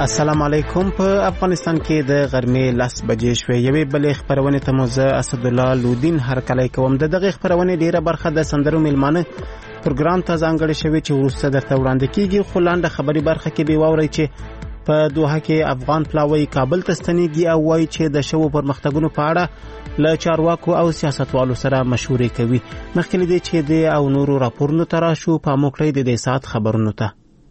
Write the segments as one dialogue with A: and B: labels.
A: السلام علیکم. په افغانستان کې د غرمې 10 بجې شوې. یوې بلې خبرونه ته مو زه اسد الله لودین هرکلی کوم. دغه خبرونه ډیره برخه د سندرو میلمانه پروګرام ته ځانګړې شوې چې وروسته درته وړاندې کیږي. خو لاندې خبري برخه کې به واورئ چې په دوحه کې افغان پلاوی کابل ته ستنېږي او وایي چې د شوو پرمختګونو په اړه له چارواکو او سیاستوالو سره مشورې کوي. مخکې له دې چې د او نورو راپورونو ته راشو، پام وکړئ د دې ساعت خبرونو ته.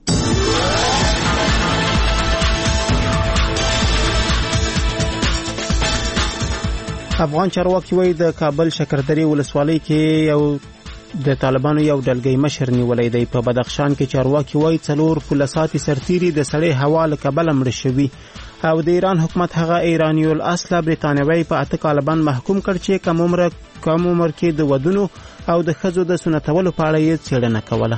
A: افغان چارواکي وایي د کابل شکردرې ولسوالۍ کې یو د طالبانو یو ډلګۍ مشر نیولې دی. په بدخشان کې چارواکي وایي 4 پولیساتي سرتیري د سړې هوا له کبله مړ شوي او د ایران حکومت هغه ایرانی الاصل برتانوي په 8 کال باندې محکوم کړ چې کم عمر کې د ودونو او د ښځو د سنتولو په اړه یې څېړنه کوله.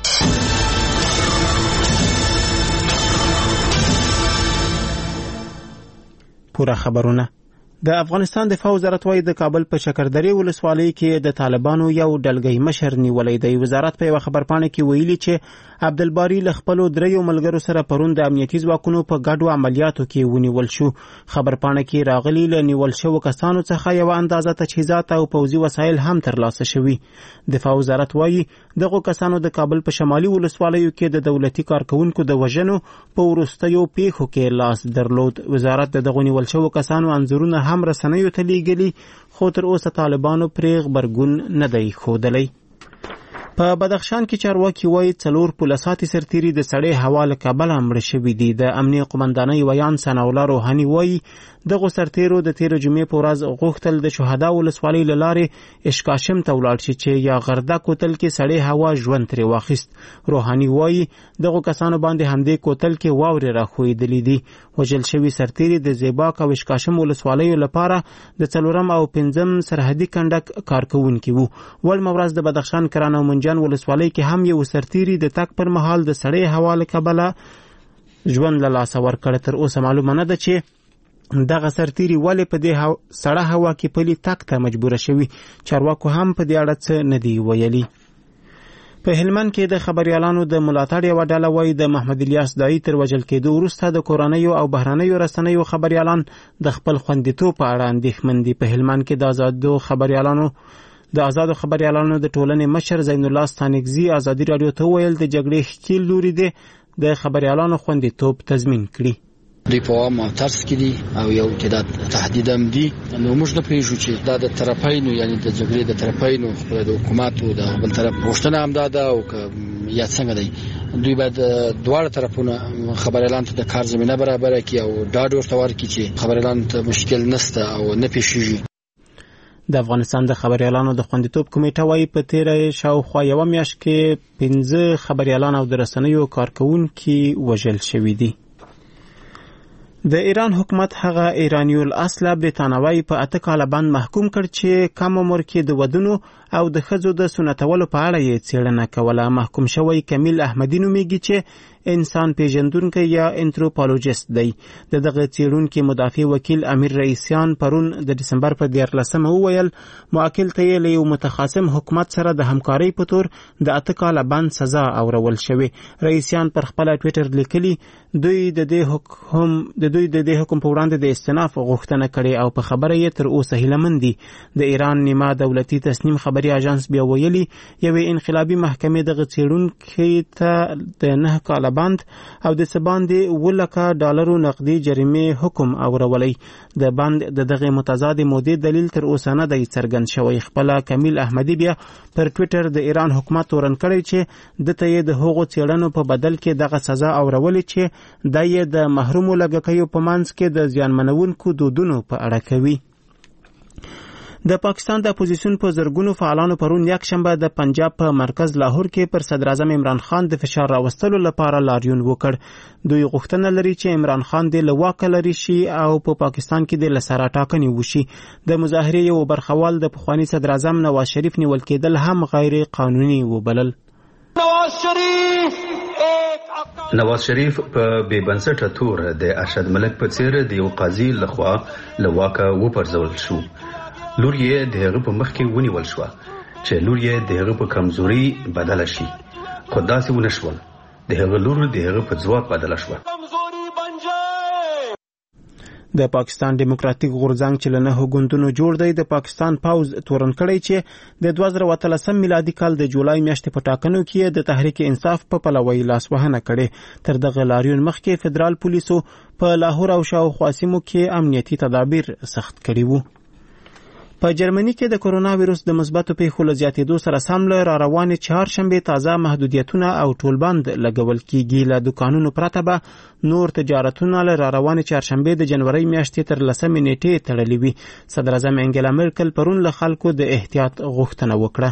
A: پوره خبرونه. د افغانستان دفاع وزارت وايي د کابل په شکردرې ولسوالۍ کې د طالبانو یو ډلګۍ مشر نیولې دی. وزارت په یو خبرپاڼه کې ویلي چې عبدالباری له خپلو 3 ملګرو سره پرون د امنیتي ځواکونو په ګډو عملیاتو کې ونیول شو. خبرپاڼه کې راغلي له نیول شوو کسانو څخه یو اندازه تجهیزات او پوځي وسایل هم ترلاسه شوي. دفاع وزارت وايي دغه کسانو د کابل په شمالي ولسوالیو کې د دولتي کارکونکو د وژنو په وروستیو پیښو کې لاس درلود. وزارت دغه نیول شوو کسانو انځورونه هم رسنیو ته لیږلي، خو تر اوسه طالبانو پرې غبرګون نه دی ښودلی. په بدخشان کې چارواکي وایي 4 پولیساتي سرتیري د سړې هوا له کبله مړه شوي دي. د امنیه قومندانۍ ویان ثناءالله روحاني وایي دغو سرتیرو د تیر جمعې په ورځ غوښتل د شهدا ولسوالۍ له لارې اشکاشم ته ولاړ شي چې یا غرده کوتل کې سړې هوا ژوند ترې واخیست. روحاني وایي دغو کسانو باندې همدې کوتل کې واورې راښویېدلې دي. وژل شوي سرتیري د زیباک او اشکاشم ولسوالیو لپاره د 4 او 5 سرحدي کنډک کارکوونکي وو. ولمه ورځ د بدخشان کران او منجان ولسوالۍ کې هم یو سرتیري د تک پر مهال د سړې هوا له کبله ژوند له لاسه ورکړ. تر اوسه معلومه نه ده چې دغه سرتیري ولې په دې سړه هوا کې پلي تک ته مجبوره شوي. چارواکو هم په دې اړه څه نه دی ویلي. په هلمند کې د خبريالانو د ملاتړ یو ډله وایي د محمد الیاس دای تر وژل کېدو وروسته د کورنیو او بهرنیو رسنیو خبريالان د خپل خوندیتوب په اړه اندېښمن دي. په هلمند کې د آزادو خبريالانو د ټولنې مشر زین الله ستانکزي ازادي رادیو ته ویل د جګړې ښکیل لوري دی د خبريالانو خوندیتوب تضمین کړي.
B: دوی په عام ترس کې دي او یو تعداد تهدید هم دي. نو موږ نه پېژو چې دا د طرفینو یعنی د جګړې د طرفینو د حکومت او د بل طرف غوښتنه هم ده او یا څنګه دی. دوی باید دواړه طرفونه خبريالان ته د کار زمينه برابر کړي او ډاډ ورته ورکړي چې خبريالان ته مشکل نشته او نه پېښیږي.
A: د افغانستان د خبريالانو د خوندیتوب کمیټه وايي په تیره شاوخوا یو میاشت کې 15 خبريالان او د رسنیو کارکونکي وژل شوي دي. د ایران حکومت هغه ایرانی الاصل برتانوي په 8 کال باندې محکوم کړ چې کم عمر کې د ودونو او د ښځو د سنتولو په اړه یې څېړنه کوله. محکوم شوی کمیل احمدی نومیږي چې انسان پیژندونکی یا انتروپولوژیست دی. دغه څېړونکي مدافع وکیل امیر رئیسیان پرون د دسمبر په 14 وویل موکل ته یې له یو متخاصم حکومت سره د همکارۍ په تور د 8 کال باندې سزا اورول شوې. رئیسیان پر خپل ټویټر لیکلي دوی د دې حکم په وړاندې د استئناف غوښتنه کړې او په خبره یې تر اوسه هیلهمن دي. د ایران نیمه دولتي تسنیم خبري اژانس بیا ویلي یوې انقلابي محکمې دغه څېړونکي ته د 9 کال باند او د سباندې $1,00,000 نقدي جریمه حکم اورولی. د باند دغه متضاد مودې دلیل تر اوسه نه دی څرګند شوی. خپل کمیل احمدی بیا پر ټویټر د ایران حکومت ورن کړی چې د ته د هغو څېړنو په بدل کې دغه سزا اورولی چې د محرومو لګکیو په منځ کې د زیانمنونکو دودونو په اړه کوي. د پاکستان د اپوزیسیون په زرګونو فعالانو پرون یکشنبه د پنجاب په مرکز لاهور کې پر صدر اعظم عمران خان د فشار راوستلو لپاره لاریون وکړ. دوی غوښتنه لري چې عمران خان د لواکه لري شي او په پاکستان کې د لسره ټاکنې وشي. د مظاهرې یو برخوال د پخوانی صدر اعظم نواز شریف نیول کېدل هم غیر قانوني وبلل.
C: نواز شریف په بې بنسټه تور د ارشد ملک په څیر د یو قاضي لخوا لواکه وپرځول شو. لور یې د هغه په مخ کې ونیول شو چې لور یې د هغه په کمزوري بدل شي. خو داسې ونه شول. د هغه لور د هغه په ځواک بدل شو.
A: د پاکستان دیموکراتیک غورځنګ چې له 9 ګوندونو جوړ دی د پاکستان پوز تورن کړی چې د 2013 میلادي کال د جولای میاشتې په ټاکنو کې د تحریک انصاف په پلوۍ لاسوهنه کړې. تر دغه لاریون مخکې فدرال پولیسو په لاهور او شاوخوا سیمو کې امنیتي تدابیر سخت کړي وو. په جرمني کې د کرونا وایرس د مثبتو پیښو له زیاتېدو سره سم له راروانې چهارشنبې تازه محدودیتونه او ټولبند لګول کېږي. له دوکانونو پرته به نور تجارتونه له راروانې چهارشنبې د جنوري میاشتې تر 10 نیټې تړلي وي. صدر اعظم انګلا مرکل پرون له خلکو د احتیاط غوښتنه وکړه.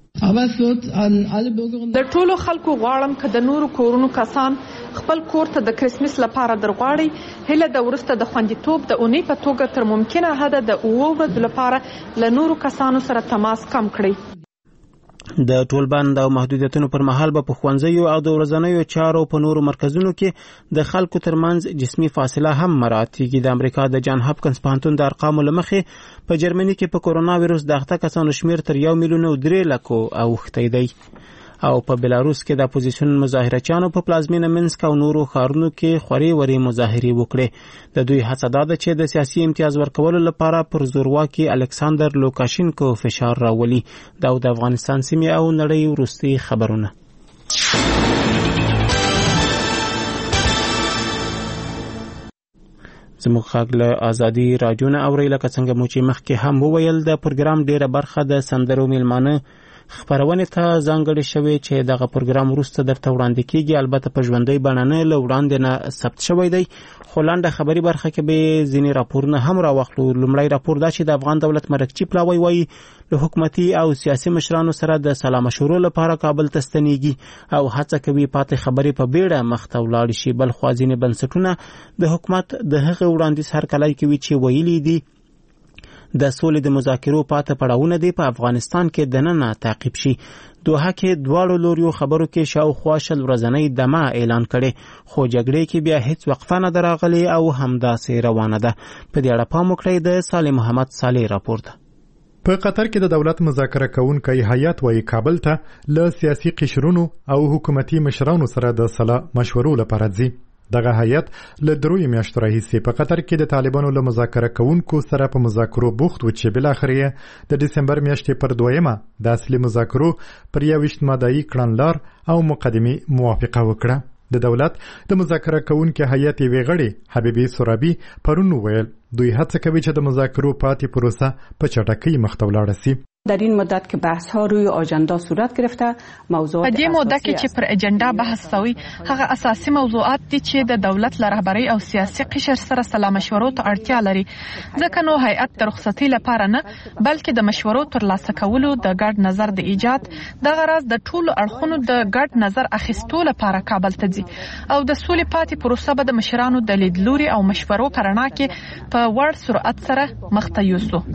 D: د ټولو خلکو غواړم که د نورو کورونو کسان خپل کور ته د کرسمس لپاره درغواړي هله د ورسته د خوندیتوب د اونۍ په توګه تر ممکنه حده د 9 ورځو لپاره له نورو کسانو سره تماس کم کړئ.
A: د ټولبند او محدودیتونو پر مهال به په ښوونځیو او د ورځنیو چارو په نورو مرکزونو کې د خلکو ترمنځ جسمي فاصله هم مراعات کیږي. د امریکا د جان هاپکنز پوهنتون د ارقامو له مخې په جرمني کې په کرونا وایرس د اخته کسانو شمیر تر 1 میلیون او 3 لکو اوښتی دی. او په بلاروس کې د اپوزیشن مظاهرچیانو په پلازمینه منسک او نورو ښارونو کې خوري وري مظاهرې وکړې. د دوی هڅه دا ده چې د سیاسي امتیاز ورکولو لپاره پر زورواکي الکساندر لوکاشینکو فشار راولي. دا د افغانستان سیمې او نړۍ وروستي خبرونه. زموږ غږ له ازادي راډیو نه اورئ. لکه څنګه مو چې مخکې هم وویل د پروګرام ډیره برخه د سندرو میلمانه خبرونه ته ځانګړې شوې چې دغه پروګرام وروسته درته وړاندې کیږي. البته په ژوندۍ بڼه نه له وړاندې نه ثبت شوی دی خو لنډه خبري برخه کې به ځینې راپورونه هم راوخلو. لومړی راپور دا چې د افغان دولت مرکچی پلاوی وایي له حکومتي او سیاسي مشرانو سره د سلا مشورو لپاره کابل ته ستنیږي او هڅه کوي پاتې خبرې په بیړه مخته ولاړ شي. بل خوا ځینې بنسټونه د حکومت د هغه وړاندیز هرکلی کوي چې ویلي دي د سولې د مذاکرو پاته پړاوونه دی په افغانستان کې دننه تعقیب شي. دوحه کې دواړو لوریو خبرو کې شاوخوا 10 ورځنۍ دمه اعلان کړي خو جګړې کې بیا هیڅ وقفه نه دراغلي او همداسې روانه ده. په دې اړه پام وکړئ. د صالح محمد صالح راپور ده.
E: په قطر کې د دولت مذاکره کوونکی هیئت وايي کابل ته له سیاسي قشرونو او حکومتي مشرانو سره د سلا مشورو لپاره ځي. دغه هیئت له 3 میاشتو راهیسې په قطر کې د طالبانو له مذاکره کوونکو سره په مذاکرو بوخت و چې بلاخره د دسمبر میاشتې پر 2مه د اصلي مذاکرو پر 21 ماده‌ای کړنلار او مقدمې موافقه وکړه. د دولت د مذاکره کوونکو هیئت ویغړي حبیبي سورابي پرون ویل دوی هڅه کوي چې د مذاکرو پاتې پروسه په چټکۍ مخته ولاړ شي.
F: در این مدت که بحث ها روی آژاندا صورت گرفته موضوعات
D: په دې موده کې چې پر اجنډا بحث شوی هغه اساسي موضوعات دي چې د دولت له رهبرۍ او سیاسي قشر سره سلا مشورو ته اړتیا لري. ځکه نو هیئت د رخصتۍ لپاره نه بلکې د مشورو ترلاسه کولو د ګډ نظر د ایجاد دغه راز د ټولو اړخونو د ګډ نظر اخیستو لپاره کابل ته ځي او د سولې پاتې پروسه به د مشرانو د لیدلوري او مشورو پرنا کې په وړ سرعت سره مخته یوسو.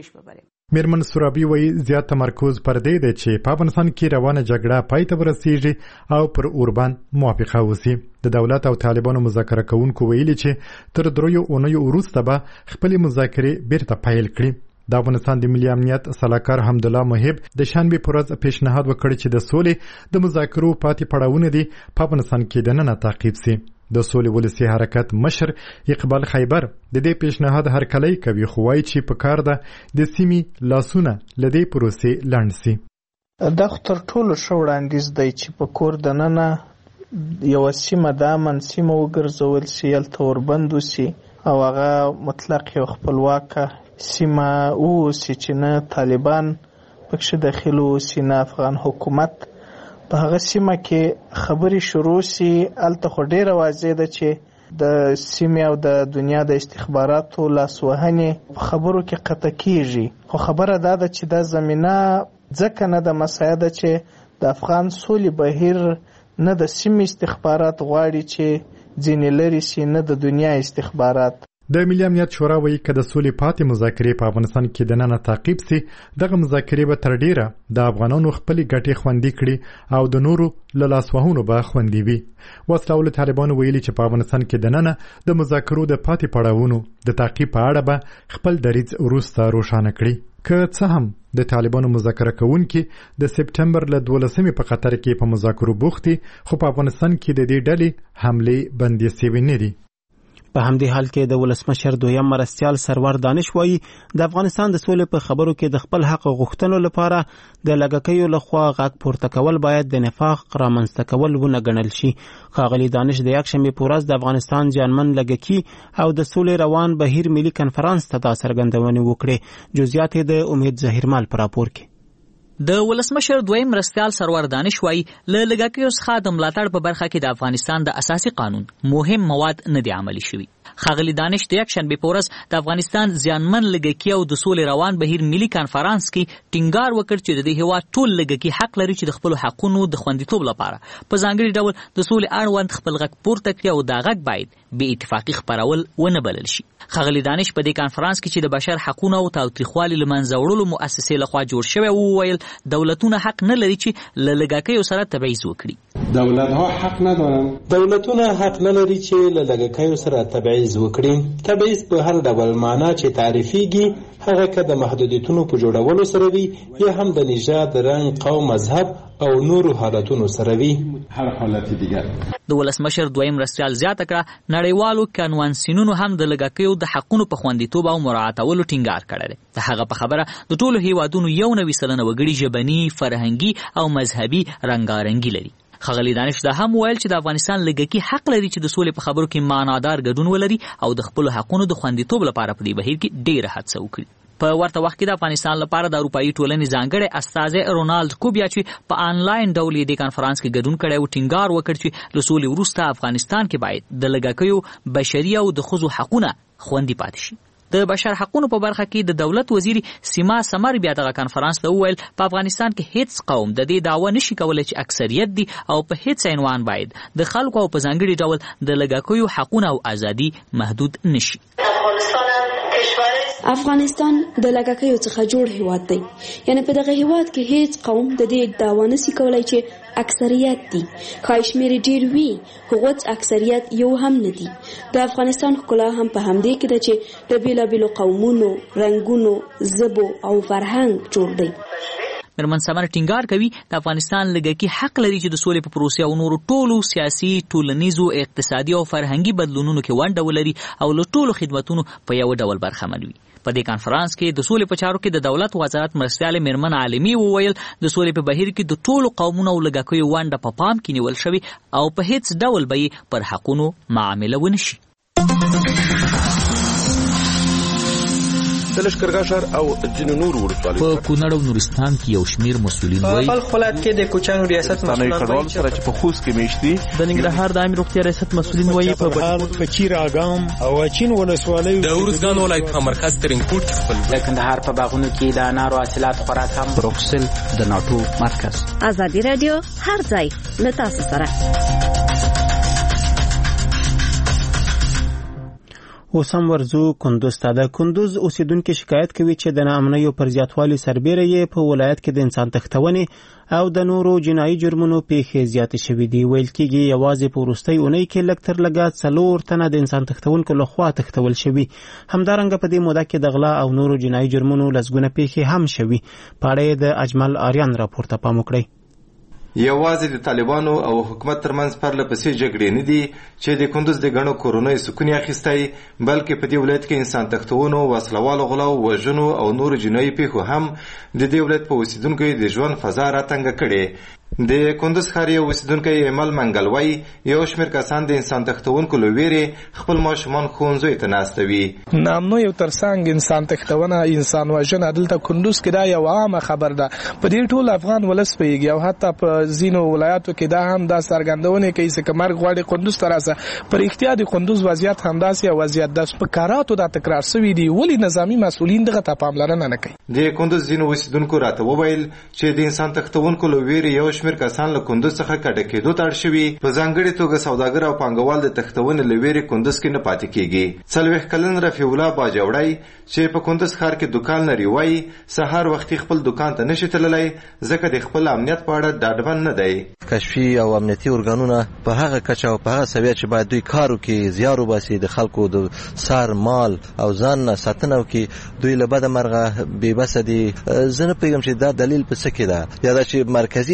E: میرمن سورابي وایي زیات تمرکز پر دې دی چې په افغانستان کې روانه جګړه پای ته ورسیږي او پر اوربان موافقه وشي. د دولت او طالبانو مذاکره کوونکو ویلي چې تر 3 اونیو وروسته به خپل مذاکرې بیرته پیل کړي. د افغانستان د ملي امنیت سلاکار حمدالله محب د شنبه پر ورځ پیشنهاد وکړ چې د سولې د مذاکرو پاتې پړاوونه دي په افغانستان کې دننه تعقیب شي. د سولې ولسی حرکت مشر اقبال خیبر د دې پیشنهاد هرکلی کوي خو وايي چې په کار ده د سیمې لاسونه لدې پروسې لاندې سي.
G: دا تر ټولو ښه وړاندیز دی چې په کور دننه یو سیمه د امن سیمه وګرځول سي هلته وربند وسي او هغه مطلق یو خپلواکه سیمه اوسي چې نه طالبان پکښې داخل اوسي نه افغان حکومت په هغه سیمه کې خبرې شروع سي. هلته خو ډېره واضح ده چې د سیمې او د دنیا د استخباراتو لاسوهنې په خبرو کې قطع کیږي. خو خبره دا ده چې دا زمینه ځکه نه ده مساعده چې د افغان سولې بهیر نه د سیمې استخبارات غواړي چې ځینې لرې سي نه د دنیا استخبارات.
E: د ملي امنیت شورا وایي که د سولې پاتې مذاکرې په افغانستان کې دننه تعقیب سي دغه مذاکرې به تر ډیره د افغانانو خپل ګټې خوندي کړي او د نورو له لاسوهنو به خوندي وي. وسله طالبانو ویلي چې په افغانستان کې دننه د مذاکرو د پاتې پړاوونو د تعقیب په اړه به خپل دریځ وروسته روښانه کړي. که څه هم د طالبانو مذاکره کوونکي د سپټمبر له 12 په قطر کې په مذاکرو بوختي خو په افغانستان کې د دې ډلې حمله بندي شوې نه دي.
A: په همدې حال کې د ولسمشر دویم مرستیال سرور دانش وایي د افغانستان د سولې په خبرو کې د خپل حق غوښتنو لپاره د لږکیو لخوا غږ پورته کول باید د نفاق رامنځته کول ونه ګڼل شي. ښاغلي دانش د یکشنبې په ورځ د افغانستان زیانمن لږکي او د سولې روان بهیر ملي کنفرانس ته دا څرګندونې وکړې. جزئیات یې د امید ظهیرمل په راپور کې.
H: د ولسمشر دویم مرستیال سرور دانش وایي له لږکیو څخه د ملاتړ په برخه کې د افغانستان د اساسي قانون مهم مواد نه دي عملي شوي. ښاغلي دانش د یکشنبې په ورځ د افغانستان زیانمن لږکي او د سولې روان بهیر ملي کنفرانس کې ټینګار وکړ چې د دې هېواد ټول لږکي حق لري چې د خپلو حقونو د خوندیتوب لپاره په ځانګړي ډول د سولې اړوند خپل غږ پورته کړي او دا غږ باید بې اتفاقي خپرول ونه بلل شي. ښاغلي دانش په دې کنفرانس کې چې د بشر حقونه او تاوتریخوالي له منځه وړلو مؤسسې لخوا جوړ شوی وویل دولتونه حق نه لري چې له لږکیو سره تبعیض وکړي.
I: دولت‌ها حق ندارن. دولتونه حق نه لري چې له لږکیو سره تبعیض وکړي. تبعیض په هر ډول معنا چې تعریفېږي هغه که د محدودیتونو په جوړولو سره وي یا هم د نژاد، رنګ، قوم، مذهب او نورو حالتونو سره وي. هر حالت دیگر.
H: د ولسمشر دویم مرستیال زیاته کړه نړیوالو کنوانسیونونو هم د لږکیو د حقونو په خوندیتوب او مراعاتولو ټینګار کړی دی. د هغه په خبره د ټولو هیوادونو 90% وګړي ژبني، فرهنګي او مذهبي رنګارنګي لري. ښاغلي دانش دا هم ویل چې د افغانستان لږکي حق لري چې د سولې په خبرو کې معنادار ګډون ولري او د خپلو حقونو د خوندیتوب لپاره په دې بهیر کې ډېره هڅه وکړي. په ورته وخت کې د افغانستان لپاره د اروپایي ټولنې ځانګړی استازی رونالد کوبیا چې په آنلاین ډول د کنفرانس کې ګډون کړی او ټینګار وکړ چې له سولې وروسته افغانستان کې باید د لږکیو بشري او د ښځو حقونه خوندي پاتې شي. د بشر حقونو په برخه کې د دولت وزیر سیما سمر بیا دغه کنفرانس ته وویل په افغانستان کې هیڅ قوم د دې دعوه نشي کولای چې اکثریت دي او په هیڅ عنوان باید د خلکو او په ځانګړي ډول د لږکیو حقونه او ازادي محدود نشي.
J: افغانستان د لږکیو څخه جوړ هیواد دی، یعنی په دغه هیواد کې هیڅ قوم د دې دعوه نشي کولای چې اکثریت دي. ښایي شمېر ډېر وي خو اکثریت یو هم نه دي. د افغانستان ښکلا هم په همدې کې ده چې د بېلابېلو قومونو، رنګونو، ژبو او فرهنګ جوړ دی.
H: میرمن سمر ټینګار کوي د افغانستان لږکي حق لري چې د سولې په پروسې او نورو ټولو سیاسي، ټولنیزو، اقتصادي او فرهنګي بدلونونو کې ونډه ولري او له ټولو خدمتونو په یو ډول برخمن وي. په دې کانفرنس کې د سولې په چارو کې د دولت وزارت مرستیال میرمن عالمي وویل د سولې په بهیر کې د ټولو قومونو او لږکیو ونډه په پام کې نیول شوې او په هیڅ ډول به پر حقونو معامله ونشي.
K: د لښکرګاه ښار او ځینو نورو ولسوالیو
H: په کونړ او نورستان کې یو شمېر مسؤلین وایي
G: په خپل کې د کوچانو ریاست مسؤلین
K: وایي چې په خوست کې میشتي
G: د ننګرهار د عامه روغتیا ریاست مسؤلین وایي په بهار په چیر اګام او چین ولسوالیو
K: د ورزګان ولایت په مرکز ترینکوټ خپل
L: د کندهار په باغونو کې د انارو حاصلات خوراک هم
M: بروکسل د ناټو مرکز.
N: ازادي رادیو هر ځای له تاسو سره.
A: اوس هم ورځو کندوز ته. د کندوز اوسیدونکي شکایت کوي چې د ناامنیو پر زیاتوالي سربیره یې په ولایت کې د انسان تښتونې او د نورو جنایي جرمونو پیښې زیاتې شوې دي. ویل کېږي یوازې په وروستۍ اونۍ کې لږ تر لږه 4 تنه د انسان تښتونکو لخوا تښتول شوي. همدارنګه په دې موده کې د غلا او نورو جنایي جرمونو لسګونه پیښې هم شوي. په اړه یې د اجمل آریان راپور ته پام وکړئ.
O: یوازې د طالبانو او حکومت ترمنځ پرله پسې جګړې نه دي چې د کندوز د غنو کورونو سکون اخیستی، بلکې په دې ولایت کې انسان تښتونو، وسلوالو غلاو، وژنو او نور جنایي پیښو هم د دې ولایت په اوسیدونکو د ژوند فضا راتنګه کړې. د کندوز ښار یو اوسیدونکی ایمل منګل وایي یو شمېر کسان د انسان تښتونکو له ویرې خپل ماشومان ښوونځیو ته ناستوي.
G: نامنو یو ترڅنګ انسان تښتونه، انسان وژنه دلته کندوز کې دا یو عامه خبر ده. په دې ټول افغان ولس پوهېږي او حتی په ځینو ولایاتو کې دا هم دا څرګندونه کوي چې مرګ غواړي کندوز ته راسه. په رښتیا د کندوز وضعیت همداسې یو وضعیت ده. په کاراتو دا تکرار شوي دي. ولې نظامي مسؤلین دغه ته پاملرنه نه کوي؟
O: د کندوز ځینو اوسیدونکو راته وویل چې د انسان تښتونکو له ویرې یو شمېر کسان له کندوز څخه کډه کېدو ته اړ شوي. په ځانګړې توګه سوداګر او پانګوال د تښتونې له ویرې کندوز کې نه پاتې کېږي. 40 کلن رفیع الله باجوړی چې په کندوز ښار کې دکان لري وایي سهار وختي خپل دکان ته نشي تللی ځکه د خپل امنیت په اړه ډاډمن نه دی.
P: کشفي او امنیتي ارګانونه په هغه کچه او په هغه سویه چې باید دوی کار وکړي، زیار وباسي، د خلکو د سر مال او ځان ساتنه وکړي، دوی له بده مرغه بې بسه دي. زه نه پوهېږم چې دا دلیل په څه کې ده، یا دا چې مرکزي حکومت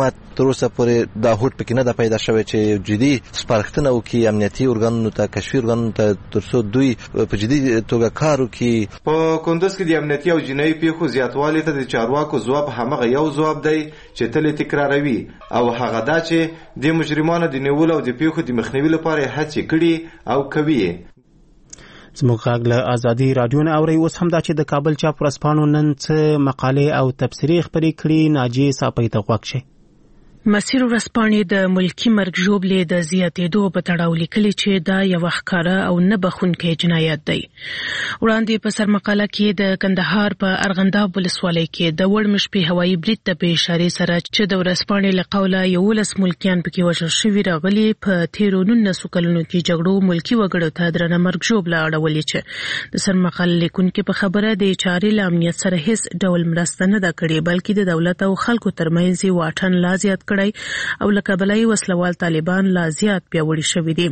P: حکومت تر اوسه پورې دا هوډ پکې نه ده پیدا شوی چې جدي سپارښتنه وکړي امنیتي ارګانونو ته کشفي ارګانونو ته تر څو دوی په جدي توګه کار وکړي.
O: په کندوز کې د امنیتي او جنایي پیښو زیاتوالی ته د چارواکو ځواب همغه یو ځواب دی چې تل تکراروي او هغه دا چې د مجرمانو د نیولو او د پیښو د مخنیوي لپاره هڅې کړي او کوي.
A: زموږ غږ له ازادي رادیو نه اوري. اوس هم دا چې د کابل چاپ ورځپاڼو نن څه مقالې او تبصرې خپرې کړي. ناجیه صافی ته غوږ شئ.
Q: مسیر ورځپاڼې د ملکی مرګ ژوبلې د زیاتېدو په تړاو لیکلي چې دا یو ښکاره او نه بخښونکی جنایت دی. وړاندې په سرمقاله کې د کندهار په ارغنداب ولسوالۍ کې د وړ مشپې هوایي برید ته په اشارې سره چې د ورځپاڼې له قوله 11 ملکیان پکې وژل شوي راغلي په تیرو 19 کلونو کې جګړو ملکی وګړو ته درنه مرګ ژوبله اړولې چې د سرمقاله لیکونکو په خبره د چارې له امنیت سره هیڅ ډول مرسته نه ده کړې بلکې د دولت او خلکو ترمنځ واټن لا زیات کړی او لکه بلای وسلوال طالبان لا زیات پیاوړي شوي دي.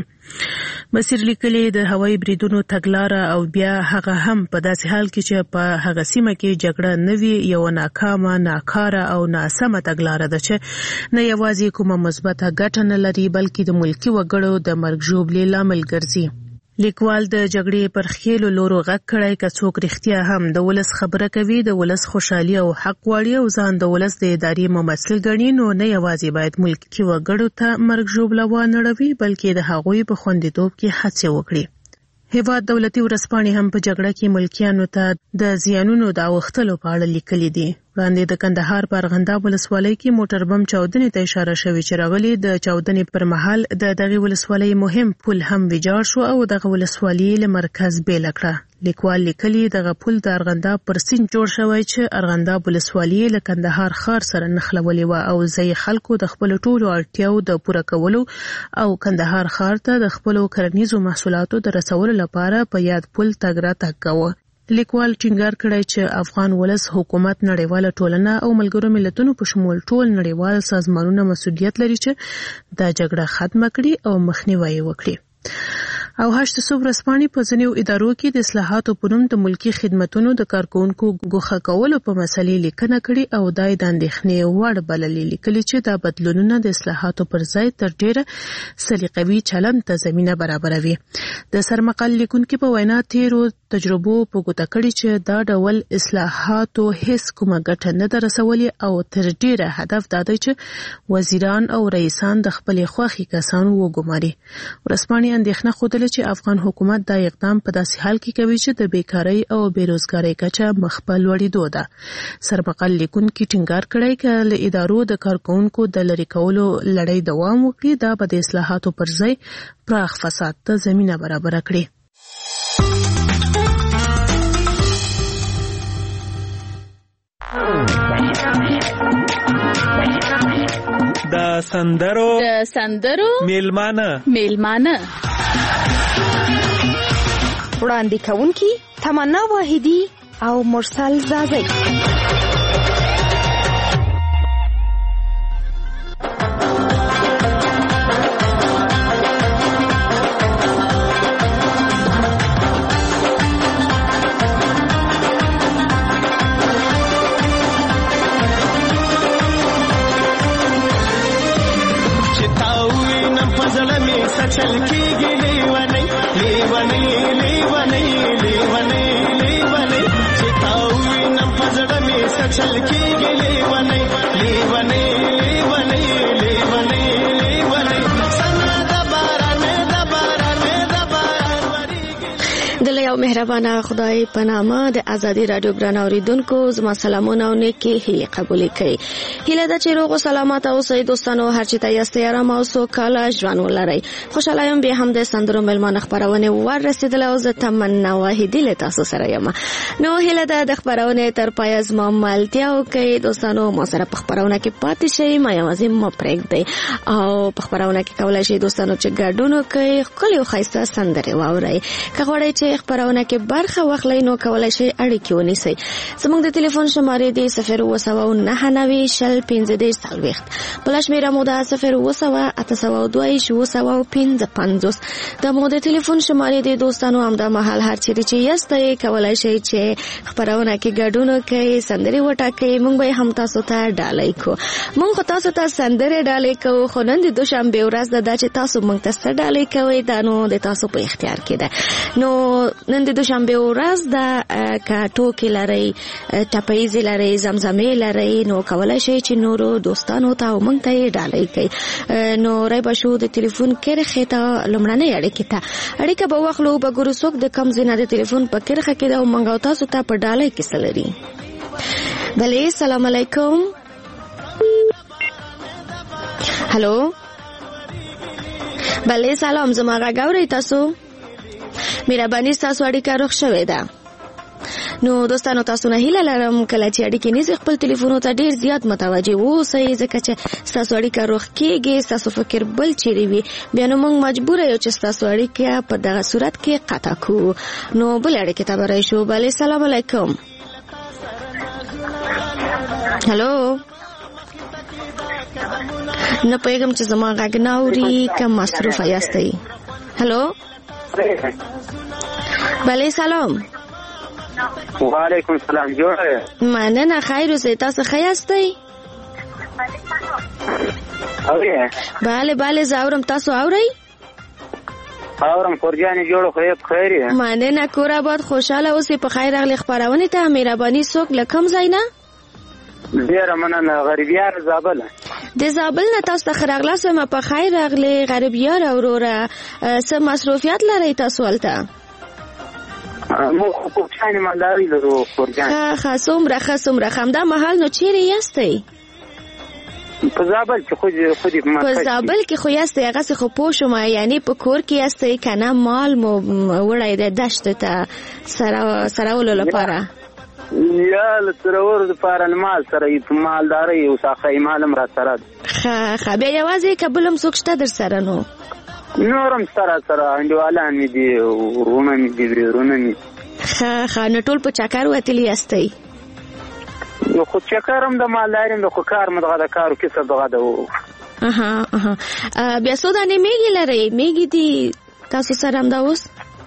Q: مسیر لیکلي د هوایي بریدونو تګلاره او بیا هغه هم په داسې حال کې چې په هغه سیمه کې جګړه نوي یو ناکامه ناکاره او ناسمه تګلاره ده چې نه یوازې کومه مثبته ګټه نه لري بلکې د ملکی وګړو د مرګ ژوبلې لامل ګرځي. لیکوال د جګړې پر خېلو لورو غږ کړی که څوک رښتیا هم د ولس خبره کوي د ولس خوشحالي او حق غواړي او ځان د ولس د ادارې ممثل ګڼي نو نه یوازې باید ملکي وګړو ته مرګ ژوبله وانړوي بلکې د هغوی په خوندیتوب کې هڅې وکړي. هیواد دولتي ورځپاڼې هم په جګړه کې ملکیانو ته د زیانونو د اوښتلو په اړه لیکلي دي. وړاندې د کندهار په ارغنداب ولسوالۍ کې موټر بم چاودنې ته اشاره شوې چې راغلي د چاودنې پر مهال د دغه ولسوالۍ مهم پل هم ویجاړ شو او دغه ولسوالۍ له مرکز بیل کړه. لیکوال لیکلي دغه پل د ارغنداب پر سیند جوړ شوی چې ارغنداب ولسوالۍ له کندهار ښار سره نښلولې وه او ځایي خلکو د خپلو ټولو اړتیاو د پوره کولو او کندهار ښار ته د خپلو کرنیزو محصولاتو د رسولو لپاره په یاد پل تګ راتګ کاوه. لیکوال ټینګار کړی چې افغان ولس حکومت نړیواله ټولنه او ملګرو ملتونو په شمول ټول نړیوال سازمانونه مسؤلیت لري چې دا جګړه ختمه کړي او مخنیوی وکړي. او هشت صبح ورځپاڼې په ځینو ادارو کې د اصلاحاتو په نوم د ملکی خدمتونو د کارکونکو ګوښه کولو په مسلې لیکنه کړې او دا د اندېښنې وړ بللې لیکلي چې دا بدلونونه د اصلاحاتو پر ځای تر ډیره سلیقوي چلند ته زمینه برابروي. د سرمقال لیکونکو په وینا تیرو تجربو په ګوته کړي چې دا ډول اصلاحاتو هیڅ کومه ګټه نه درسولې او تر ډیره هدف دا دی چې وزیران او رئیسان د خپلې خوښې کسانو وګماري. ورځپاڼې اندېښنه ښودله چې افغان حکومت دا اقدام په داسې حال کې کوي چې د بیکارۍ او بیروزګارۍ کچه مخ په لوړېدو ده. سرمقال لیکونکي ټینګار کړی چې له ادارو د کارکونکو د لرې کولو لړۍ دوام وکړي دا به د اصلاحاتو پر ځای پراخ فساد ته زمینه برابره کړي.
R: د سندرو میلمانه
N: وړاندې کوونکي تمنا واحدی او مرسل زازی.
R: चल के लेवने लेवने लेवने लेवने लेवने चिताऊ न फजड़ में सचल के लेवने लेवने लेवने लेवने लेवने सना दबाराने दबाराने दबाराने
J: د یو مهربانه خدای په نامه د ازادي رادیو ګران اوریدونکو زما سلامونه او نیکی هیله قبول کړئ. هیله ده چې روغ او سلامت اوسئ دوستانو، هر چی ته یاست آرام او سوکاله ژوند ولرئ. خوشاله یم به هم د سندرو ملمانه خبرونه ورسېدل او زه تمنا واحدی له تاسو سره یم. نو هیله ده د خبرونه تر پای زما ملتیا وکړئ دوستانو، ما سره په خبرونه کې پاتې شئ، ما یوازې مو پرېږدئ او په خبرونه کې کولای شئ دوستانو چې ګډون وکړئ، خپل خو ښایسته سندرې واورئ. که غواړئ چې خبرونه
S: کې برخه واخلئ نو کولای شئ اړیکې ونیسئ. زموږ د ټلیفون شمارې دی 079901540 بله شمېره مو ده 0802802 دا مو د ټلیفون شمارې دی. دوستانو همدا مهال هر چیرې چې یاستئ کولای شئ چې خپرونه کې ګډون وکړئ، سندرې وټاکئ، موږ به هم تاسو ته ډالۍ کوو. موږ خو تاسو ته سندرې ډالۍ کوو، خو نن د دوشنبې ورځ ده چې تاسو موږ ته څه ډالۍ کوئ دا نو د تاسو په اختیار کې ده. نو نن د دوشنبې ورځ ده، که ټوکې لرئ، ټپیزې لرئ، زمزمې لرئ، نو کولای شئ چې نورو دوستانو ته او موږ ته یې ډالۍ کوئ. نو رای به شو د ټلیفون کرښې ته لومړنۍ اړیکې ته اړیکه به واخلو، به ګورو څوک د کوم ځای نه د ټلیفون په کرښه کې ده او موږ او تاسو ته په ډالۍ کې څه لري. بلې سلام علیکم. هلو بلې سلام، زما غږ اورئ تاسو؟ مهرباني ستاسو اړیکه روغ شوې ده. نو دوستانو تاسو نه هیله لرم کله چې اړیکې نیسئ خپل ټلیفونو ته ډېر زیات متوجه اوسئ، ځکه چې ستاسو اړیکه روغ کېږي، ستاسو فکر بل چیرې وي، بیا نو موږ مجبوره یو چې ستاسو اړیکه په دغه صورت کې قطع کړو. نو بل اړیکې ته به راشو. بلې سلام علیکم. هلو نه پوهېږم چې زما غږ نه اوري که مصروفه یاستئ. هلو بلې سلام.
T: وعلیکم السلام. جوړه
S: مننه، خیر اوسئ. تاسو ښه یاستئ؟ بله بله زه اورم، تاسو اورئ؟
T: اورم. کورجانې جوړه خو یې په خیر یې؟
S: مننه، کور آباد، خوشحاله اوسئ. په خیر راغلې خپرونې ته. مهرباني څوک له کوم ځای نه؟
T: ډېره مننه. غریبیار زابل.
S: د زابل نه تاسو ته ښه راغلاست وایم. په خیر راغلې غریبیار وروره. څه مصروفیات لرئ تاسو هلته؟
T: موږ خو کوچیانې مالداري لرو کورجان.
S: ښه څومره ښه څومره ښه. همدا مهال نو چیرې یاستئ؟
T: په زابل کې خو دې
S: په زابل کې خو یاستئ. هغسې خو پوه شوم، یعنې په کور کې یاستئ که نه مال مو وړی دی دشتو ته سرولو لپاره؟
T: یا له سرولو دپاره مال سره په مالدارۍ او ساخۍ مال هم را سره ده.
S: ښه بیا یوازې که بل هم څوک شته در سره؟ نو
T: نور هم سره انډیوالان مې دي، ورونه مې دي، ورونه مې.
S: ښه نو ټول په چکر وتلي یاستئ؟
T: یو خو چکر هم د مالداري هم د خو کار مو دغه د کار او کسب دغه ده.
S: بیا څو دانې میږي لرئ؟ میږي دي تاسو سره همدا اوس؟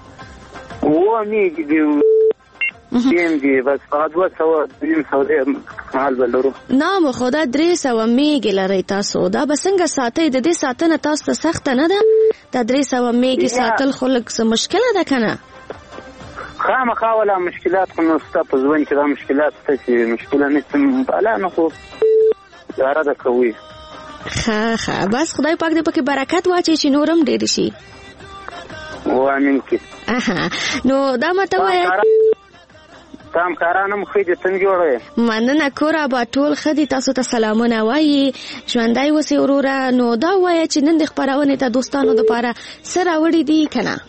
T: میږي دي دیم دي، بس فقط 200 مال به لرو.
S: نه خدا 300 میږي لرئ تاسو. دا به څنګه ساتئ؟ د دې ساتنه تاسو ته سخته نه ده؟ دا 300 میږي ساتل خو لږ څه مشکله ده که نه؟
T: خامخا ولا مشکلات خو نو ستا په ژوند کې دا مشکلات شته چې مشکله نشته، بالا نه خو اداره ده کوي.
S: ښه بس خدای پاک دې پکې برکت واچوي چې نور هم ډېر شي.
T: وامین کې.
S: نو دا ماته وایه
T: تام کارانه مو ښه دي، څنګه جوړه یې؟
S: مننه، کور آباد، ټول ښه دي. تاسو ته سلامونه وایي، ژوندی اوسئ وروره. نو دا وایه چې نن د خپرونې ته دوستانو دپاره څه راوړي دي که نه؟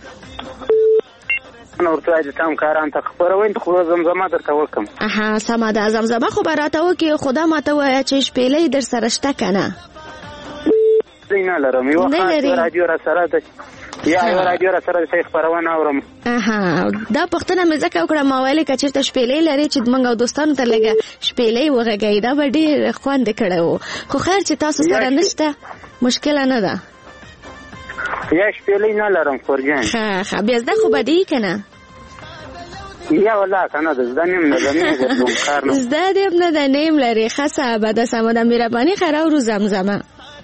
T: ورته وایه چې تام کاران ته خپروئ خو زمزمه درته وکړم.
S: سمه ده، زمزمه خو به راته وکړي، خو دا ماته وایه چې شپېلۍ در سره شته که نه؟
T: نه لرم. یوه خاص راډیو را سره ده، یا یو راډیو را سره د خپرونه اورم.
S: دا پوښتنه مې ځکه وکړه، ما ویلې که چېرته شپېلۍ لرې چې موږ او دوستانو ته لږه شپېلۍ وغږوي، دا به ډېر خوند کړی و. خو خیر چې تاسو سره نشته مشکله نه ده.
T: یا شپېلۍ نه لرم کورجان.
S: ښه بیا زده خو به دې که نه؟
T: یا والله که نه ده زده نیم نه ده، نیم ګرځوم کار نه
S: زده دې نه ده، نیم لرې. ښه صحبه ده، سمه ده. مهرباني ښه راوړو زمزمه.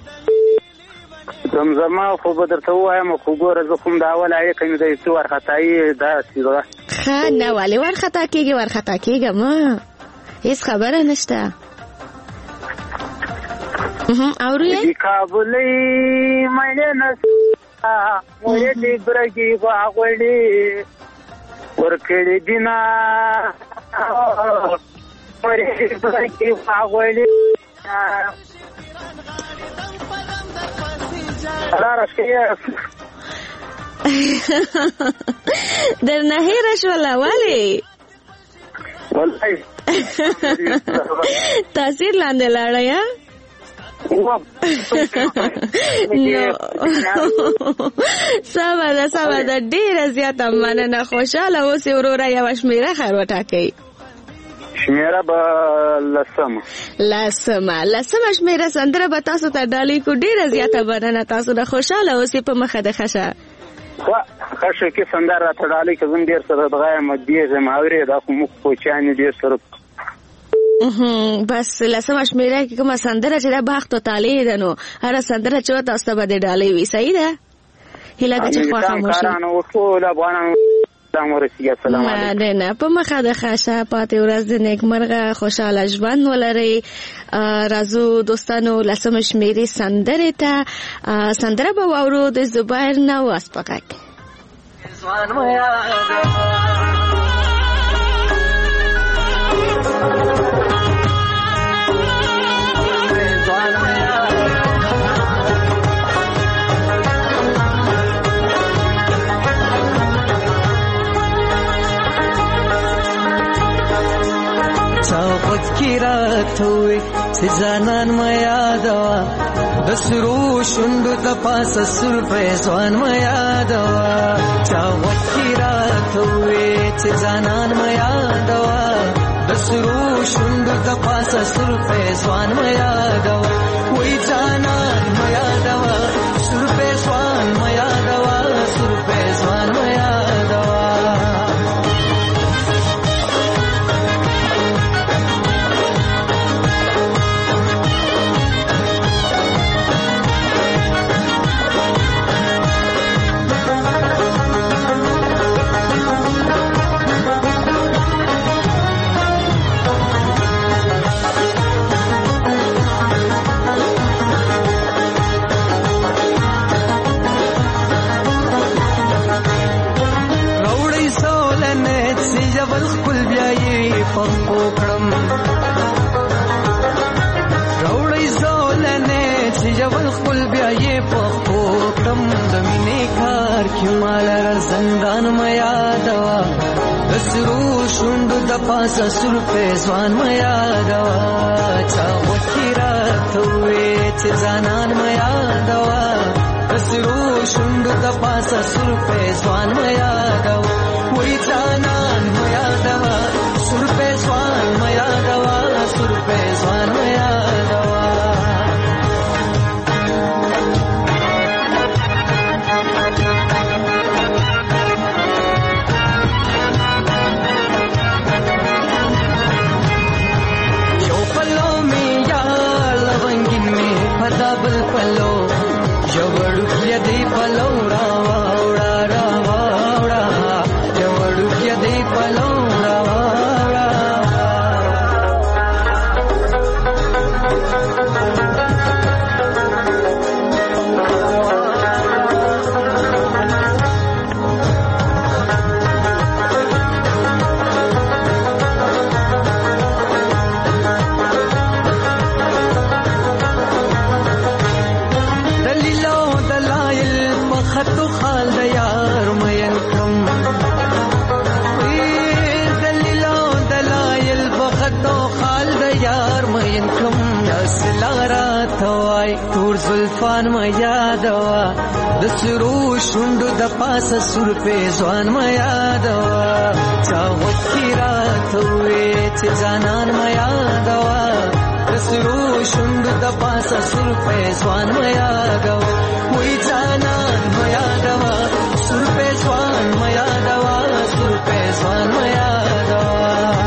T: زمزمه خو به درته ووایم، خو ګوره زه خو هم د اول اړیکه مې د یو څه وارخطایي داسې ده.
S: ښه نه ولې وارخطا کېږي؟ وارخطا کېږم، هېڅ خبره نشته. اورو یې؟
T: د کابلۍ مینې نسته مورې دې برګې غواړي ورکړې دینه مورې دې برګې غواړي.
S: در نه هېره شوله؟ ولې؟
T: والله
S: تاثیر لاندې لاړه یا؟ سمه ده ډیره زیاته مننه. خوشاله اوسې وروره. یوه شمیره خیر وټاکئ.
T: شمیره به لسمه شمیره سندره به تاسو ته ډالۍ کو. ډیره زیاته مننه. تاسو د خوشاله اوسې په مخه د خشه خشه کې سندره راته ډالۍ که زم ډېر سره دغه یم دیږم اورې دا خو موږ کوچیان ډېر سره
S: بس لسمه شمیره کې کومه سندره چې دا بخت و طالع ده نو هره سندره چې تاسو ته به د ډالۍ وي. صحیح ده؟ هیله ده چې خوښه مو شي. نه په مخه د خشه پاتې ورځ د نیکمرغه خوشحاله ژوند ولرئ. راځو دوستانو لسمه شمیرې سندرې ته. سندره به واورو د زبیر نواز په غږ.
R: چاوت کی رات ہوئی سجانان میا دوا دسرو شندو تپاس سر پیسوان میا دوا. چاوت کی رات ہوئی سجانان میا دوا دسرو شندو تپاس سر پیسوان میا دوا. وہی جانان میا دوا سر پیسوان میا دوا سر پیسوان میا دوا. روڑی زولنے چیجول خپل بیا یہ پخپو کم دمینی کار کیوں مالا زندان میا دوا دسرو شند دپاس سر پیزوان میا دوا. چاوت کی رات ہوئے چیزانان میا دوا دسرو شند دپاس سر پیزوان میا دوا. وہی جانان میا دوا سر پیزوان میا دوا سر پیزوان میا دوا. یو پلو میں یا لونگین میں پتا بل پلو یوڑو کیا دی پلو راوا اوڑا راوا اوڑا یوڑو کیا دی پلو راوا تور زلفان میا دوا دسرو شند دپاس سر پیزوان میا دوا. چاوت کی رات ہوئے چیزانان میا دوا دسرو شند دپاس سر پیزوان میا دوا. وہی جانان میا دوا سر پیزوان میا دوا سر پیزوان میا دوا.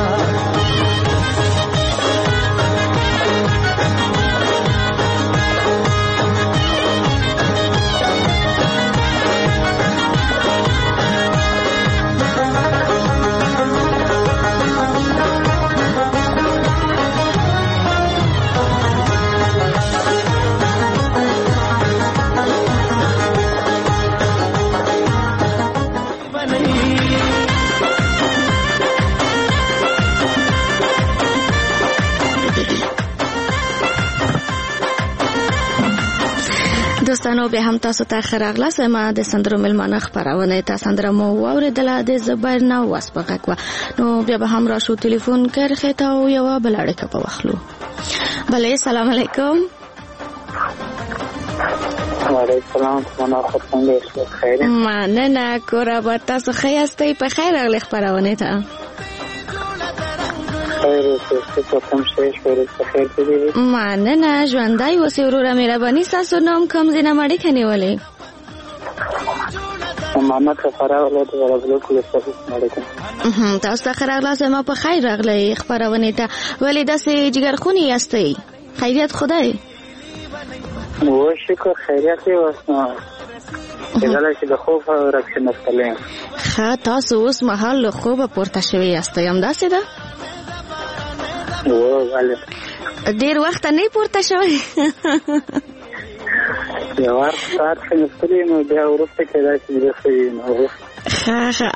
S: دوستانو به هم تاسو ته خراغله سم د سندرو ملمانه خبرونه تاسو سندره مو اوریدله د زبیر نواز په غږ نو بیا به هم راشو ټلیفون کرخه تا او یو بل اړیکه په وخلو. بله سلام علیکم.
T: وعلیکم السلام څنګه خیر
S: مننه کور آباد تاسو ښه یاستئ په خیر راغلی خپرونې ته مننه ژوندی اوسې وروره مهرباني ستاسو نوم کوم ځای نه مړې کنیولې
T: محمد کفاره ولې د وربلوک لسه مړې
S: تاسو ته ښه راغلاست ما په خیر راغلی خپرونې ته ولې داسې جګرخونې یاستئ خیریت خدای
T: و شکر خیریت یې وسنه کله چې د خوب رکشن استلم
S: ښه تاسو اوس مهال له خوبه پورته شوي یاستئ همداسې ده ډېر وخت نه پورته شوی
T: یو وخت ساعت نستلی نو بیا وروسته کېدای شي درسوي نو
S: ښه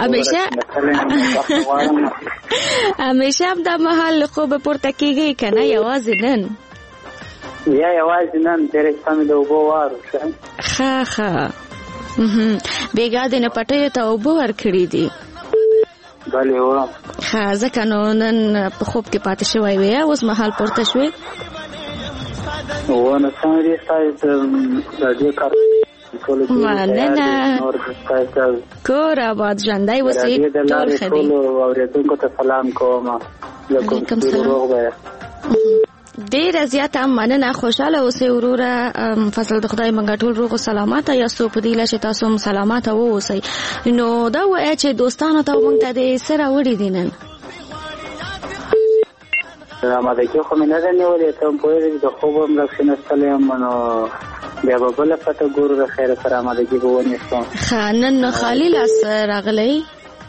S: همیشه همدا مهال له خوبه پورته کېږئ که نه یوازې نن
T: یا یوازې نن ډېرې شپه مې د اوبو وارو
S: ښه بېګا دې نه پټیو ته اوبه ورکړي دي
T: بلې و
S: ښه ځکه نو نن په خوب کې پاتې شوی وې اوس مهال پورته شوې
T: و نو څنګه دې ستاسو د دې کار
S: مننه کور آباد ژوندی اوسئ ټول ښه دي
T: اورېدونکو ته سلام کوم
S: علیکم سلام ډېره زیاته مننه خوشحاله اوسئ وروره فضل د خدای موږ ټول روغ او سلامته یاستو په دې هیله چې تاسو هم سلامته واوسئ نو دا ووایه چې دوستانو ته موږ ته دې څه راوړي دي نن
T: آمادګي خو مې نه ده نیولې ته هم پوهېږې د خوب هم رکشې نستلی یم نو بیا به بله پته ګورو د خیره سره آمادګي به ونیسم
S: ښه نن نو خالي لاس راغلی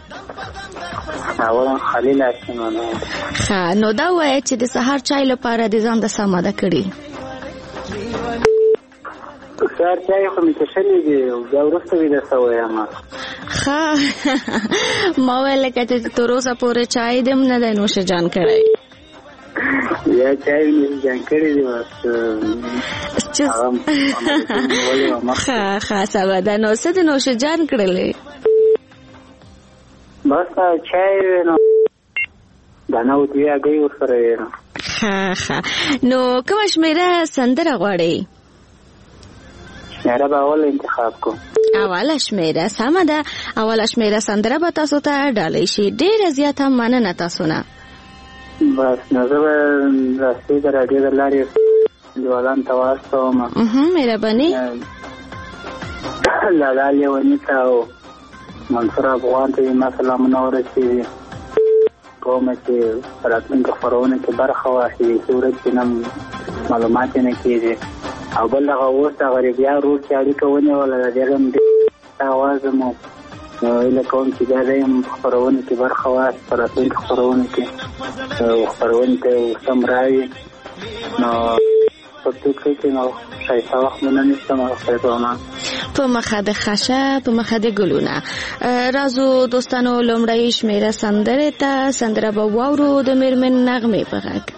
T: اولا خالي لاس یم
S: ښه نو دا ووایه چې د سهار چای لپاره دې ځان د څه آماده کړي
T: سهار چای خو مې څښلی دي بیا وروسته ویده شوی یم
S: ښه ما ویل لکه چې تر اوسه پورې چای دې هم نه دی نوش جان کړی
T: یا چای مې جان کړی دی
S: ښه سبا ده نو څه دې نوش جان کړلی
T: بس چای نو دانه او دوی هګۍ ورسره وې نو
S: ښه نو کومه شمېره سندره غواړئ
T: شمېره به اوله انتخاب کوم
S: اوله شمېره سمه ده اوله شمېره سندره به تاسو ته ډالۍ شي ډېره زیاته مننه تاسو نه
T: بس نو زه به راستي د راډیو د لارې دیوالان ته واستوم
S: مهرباني
T: لالا لیوني ته او منصور افغان ته ما سلامونه ورسېږي کومه چې راتلونکو خپرونه کې برخه واخلي چې ورځ کې نم معلومات یې نه کېږي او بل هغه اوس د غریبیان روډ چې اړیکه ونیوله د دې هم ډېر اواز مو نو هیله کوم چې بیا دی هم خپرونه کې برخه واخلي په راتلونکو خپرونه کې خپرونې ته اوس هم راوي نو په فکر کې نو ښایسته وخت مو نه نیسم
S: په مخه د خشه په مخه د ګلونه رازو دوستانو لومړی شمېره سندرې ته سندره به واورو د میرمن نغمې په غږ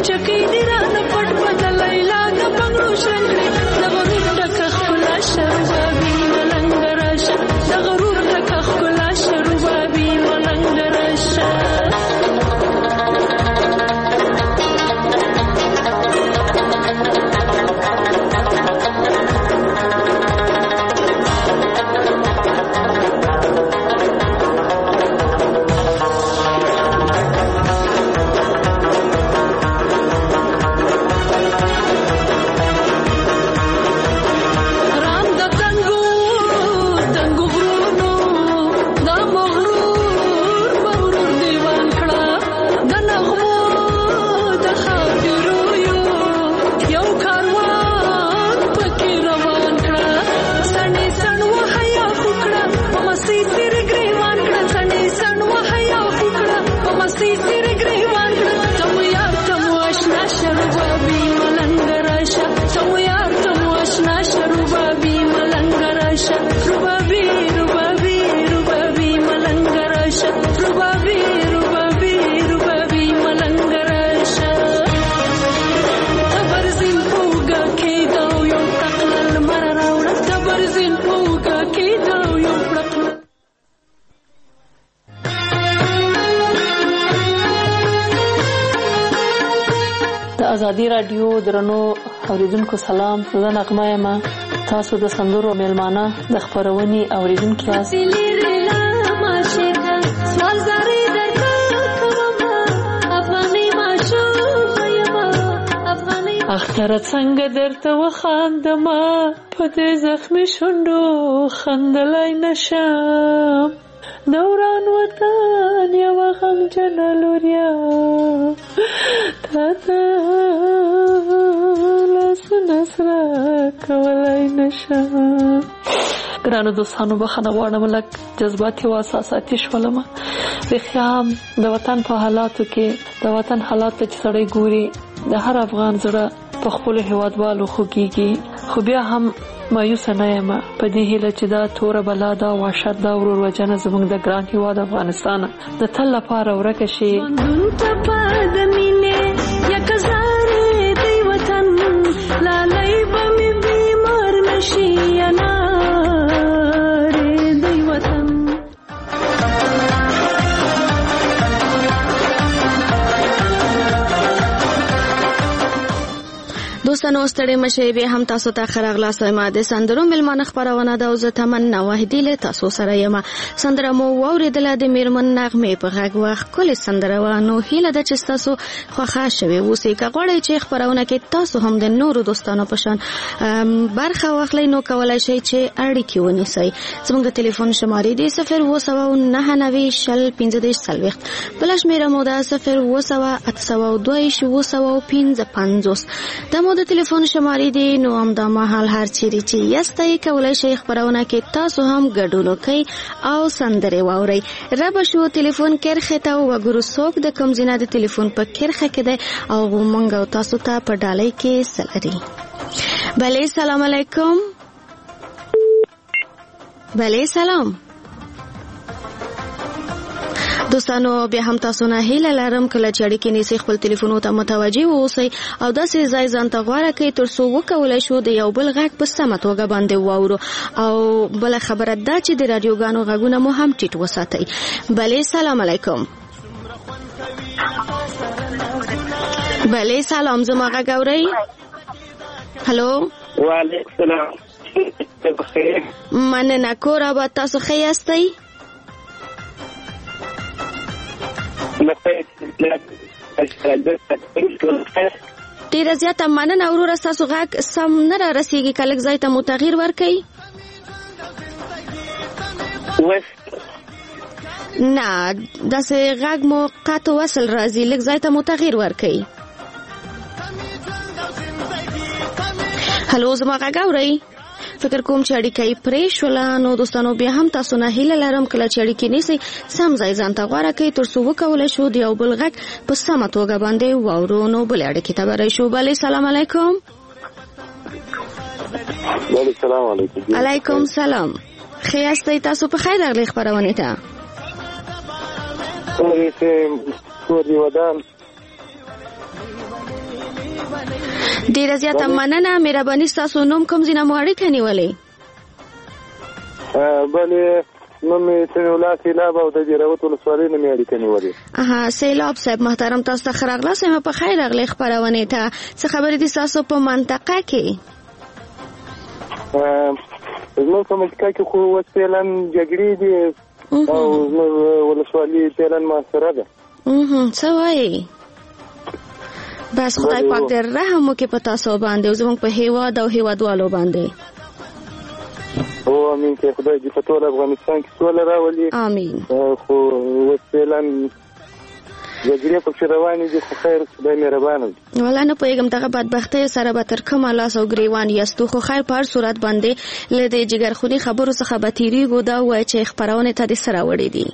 U: چکی دی رانه پټ بدلای لا د بنگړو شنګړي د غرور ټک خلا شربابي ملنګ راشه د غرور ټک خلا شربابي ملنګ راشه ازادي رادیو درنو اوریدونکو سلام، زه نغمه یم. تاسو د سندرو میلمانه د خبرونې اوریدونکو یاست. اختر څنګه درته وخاندم په دې زخمي شونډو خندلای نشم، دوران وطن یو غمجن لوریا تاته لاسونه سره کولای نشم. ګرانو دوستانو بخښنه غواړم، لږ جذباتي او احساساتي شولم. رښتیا د وطن په حالاتو کې د وطن حالات چې سړی ګوري د هر افغان زړه په خپلو هېوادوالو خوږېږي، خو بیا هم مایوسه نه یم په دې هیله چې دا توره بلا دا وحشت دا ورور وجنه زموږ د ګران هېواد افغانستان د تل لپاره ورکه شي.
S: دوستانو ستړي مشه به هم تاسو ته خراغلا سیمه د سندرو ملمانه خبرونه دا او زه تمنا واحدی له تاسو سره یم. سندره مو اوریدله د میرمن نغمه په غږ وخت کول سندره وانه هیله د چې تاسو خوښه شوي اوسې کغړی چې خبرونه کې تاسو هم د نورو دوستانو په شان برخه واخلئ نو کولای شئ چې اړیکې ونیسئ. زموږ د ټلیفون شمارې دی 0299015 بل شمیره مو ده 080280255 د مو د ټلیفون شمارې دی. نو هم د مهال هر چیرې چې یاستئ کولای شئ خبرونه کې تاسو هم ګډون وکړئ او سندرې واورئ. رب شو ټلیفون کرخه ته وګورو څوک د کوم ځای د ټلیفون په کرخه کې دی او مونږ تاسو ته په ډالۍ کې سلاري. بله سلام علیکم. بله سلام دوستانو، بیا هم تاسو نه هیله لرم کله چې اړیکې نیسئ خپل ټلیفونو ته متوجه واوسئ او داسې ځای ځان ته غوره کړئ تر څو وکولای شو د یو بل غږ په سمه توګه باندې واورو. او بله خبره دا چې د راډیوګانو غږونه مو هم ټیټ وساتئ. بله سلام علیکم. بله سلام، زما غږ اورئ؟ هلو
T: وعلیکم السلام.
S: مننه، کور آباد، تاسو ښه یاستئ؟ ډیره زیاته مننه وروره، ستاسو غږ سم نه را رسیږي، که لږ ځای ته مو تغییر ورکئ. نه داسې غږ مو قطع وصل راځي، لږ ځای ته مو تغییر ورکئ. هلو زما غږ اورئ؟ فکر کوم چې اړیکه یې پرې شوله. نو دوستانو بیا هم تاسو نه هیله لرم کله چې اړیکې نیسئ سم ځای ځان ته غوره کړئ تر څو وکولای شو د یو بل غږ په سمه توګه باندې واورو. نو بلې اړیکې ته به راشو. بلې سلام علیکم.
T: بلې سلام علیکم.
S: علیکم سلام، ښه یاستئ؟ تاسو په خیر راغلئ خپرونې ته. ډیره زیاته مننه. مهرباني ستاسو نوم کوم ځای نه مو اړیکه نیولې؟
B: بلې نوم یې سمیع سیلاب او د جیروت ولسوالۍ نه مې اړیکه نیولې.
S: سیلاب صاحب محترم، تاسو ته ښه راغلاست. په خیر راغلی خپرونې ته. څه خبرې دي ستاسو په منطقه کې؟
B: زموږ په منطقه کې خو اوس فعلا جګړې دي او زموږ ولسوالي فعلا محاصره ده.
S: څه وایي؟ بس خدای پاک دې رحم وکړي په تاسو باندې او زموږ په هیواد او هیوادوالو باندې.
B: او امین که خدای دې په ټول افغانستان کې سوله راولي.
S: امین.
B: خو اوس فعلا جګړې پکې روانې دي، خو خیر خدای مهربانه دی.
S: والله نه پوهېږم دغه بدبختۍ سره به تر کومه لاس او ګریوان یاستو، خو خیر په هر صورت باندې له دې جګرخوني خبرو څخه به تېرېږو. دا ووایه چې خپرونې ته دې څه راوړي دي؟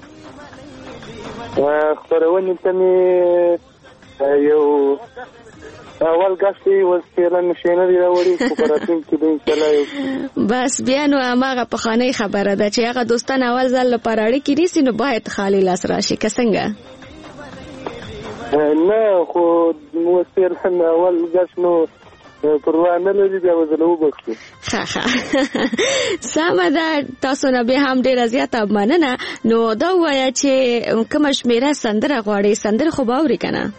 B: خپرونې ته مې یو اول ګشتې اوس فعلا نشینه دي راوړي، خو په راتلونکي کې به انشاءالله
S: بس بیا نو هماغه پخوانۍ خبره ده چې هغه دوستان اول ځل لپاره اړیکې نیسي نو باید خالي لاس راشي، که څنګه؟
B: نه خو اوس فعلا اول ګشت نو پروا نه لري، بیا به زه وبخښو.
S: سمه ده. تاسو نه بیا هم ډېره زیاته مننه. نو دا ووایه چې کومه شمېره سندره غواړئ؟ سندرې خو به اوري که نه؟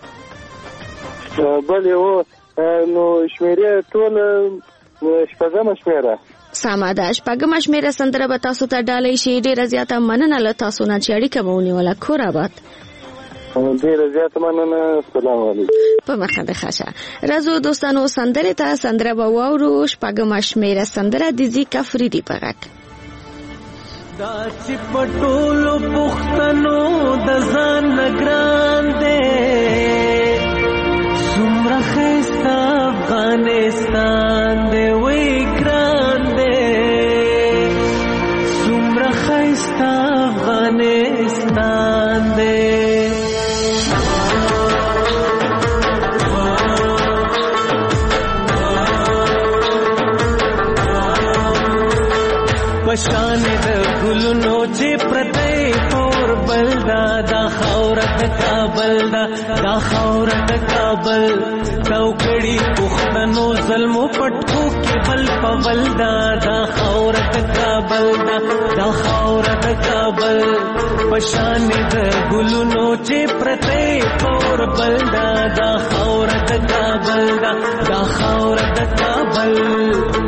B: بلې هو، نو شمېرې ټوله شپږمه شمېره.
S: سمه ده. شپږمه شمېره سندره به تاسو ته ډالۍ شي. ډېره زیاته مننه له تاسو نه چې اړیکه مو ونیوله. کور آباد.
B: ډېره زیاته مننه. السلام علیکم.
S: په مخه د ښه شه. راځو دوستانو سندرې ته. سندره به واورو. شپږمه شمېره سندره د زی کفریدي په غږ.
R: دا چې په ټولو پښتنو د ځان نه ګران دی، څومره ښایسته افغانستان دی، وی ګران دی، څومره ښایسته افغانستان دی. پشان د ګلونو چې پرته پور بلدا، دا خاور د کابل دا، دا خاور د کابل توکړي پښتنو ظلمو پټکو کې بل پول دا، دا خاور د کابل دا، دا خاور د کابل پشان د ګلونو چې پرته پور بلدا، دا خاور د کابل دا، دا خاور د کابل.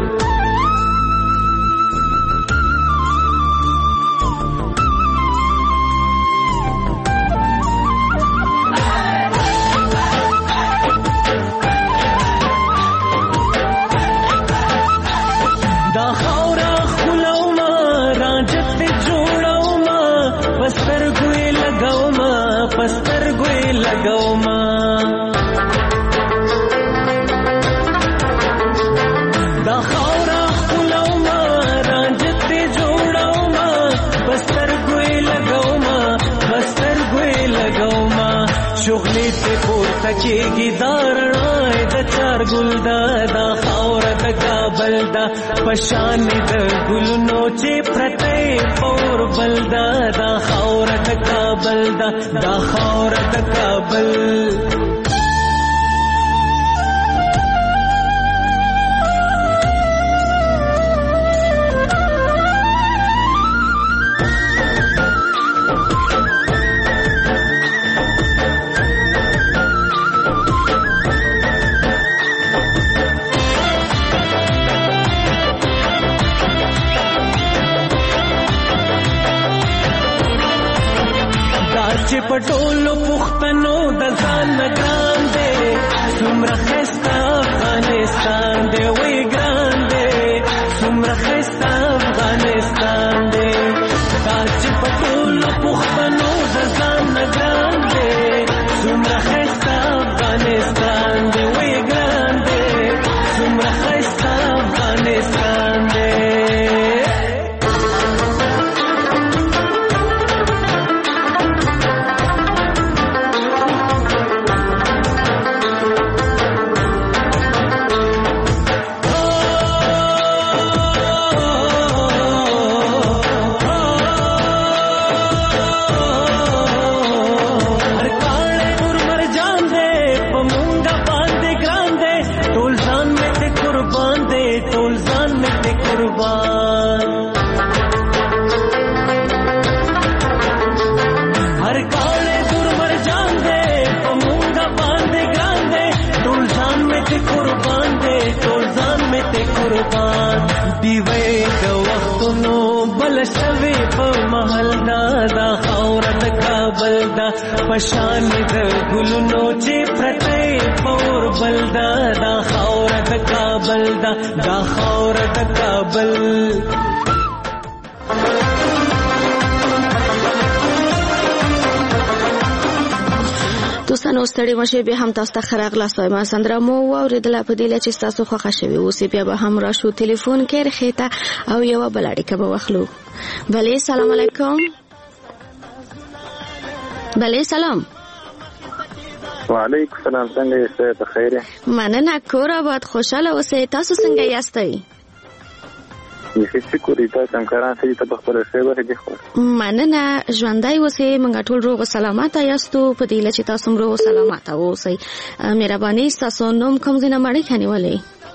R: کېږي دا رڼا د چار ګل دا، دا خاوره د کابل دا، پشان د ګلونو چې پرته پور بل دا، دا خاوره د کابل دا، دا خاوره د کابل. چې پټولو پښتنو د ځان نه ګران دی، څومره ښایسته افغانستان دی، وی ګران دی، څومره ښایسته افغانستان دی. دا چې پټولو پښتنو د ځان نه ګران دی، څومره ښایسته افغانستان دی، وی ګران دی، څومره ښایسته افغانستان دی. دیوی د وختونو بل شوی په محل دا خاوره د کابل دا پشان د ګلونو چې پرته پور بل دا خاوره د کابل دا خاوره د کابل.
S: دوستانو ستړي مشه به هم تاسو ته خراغلاست ما سندره مو اوریدله په دې چې تاسو خوښه شوي اوس بیا به هم راشو ټلیفون کې رخیته او یو بل اړیکه به واخلو. بله سلام علیکم. بله سلام.
B: وعلیکم السلام. څنګه یې؟ ته خیره؟
S: مننه کور آباد خوشاله اوسئ. تاسو څنګه یاستئ؟ مننه ژوندی اوسئ. موږ ټول روغ سلامت یاستو په دې چې تاسو هم روغ سلامت اوسئ. مهرباني ستاسو نوم کوم ځای نه مړی کنیولې؟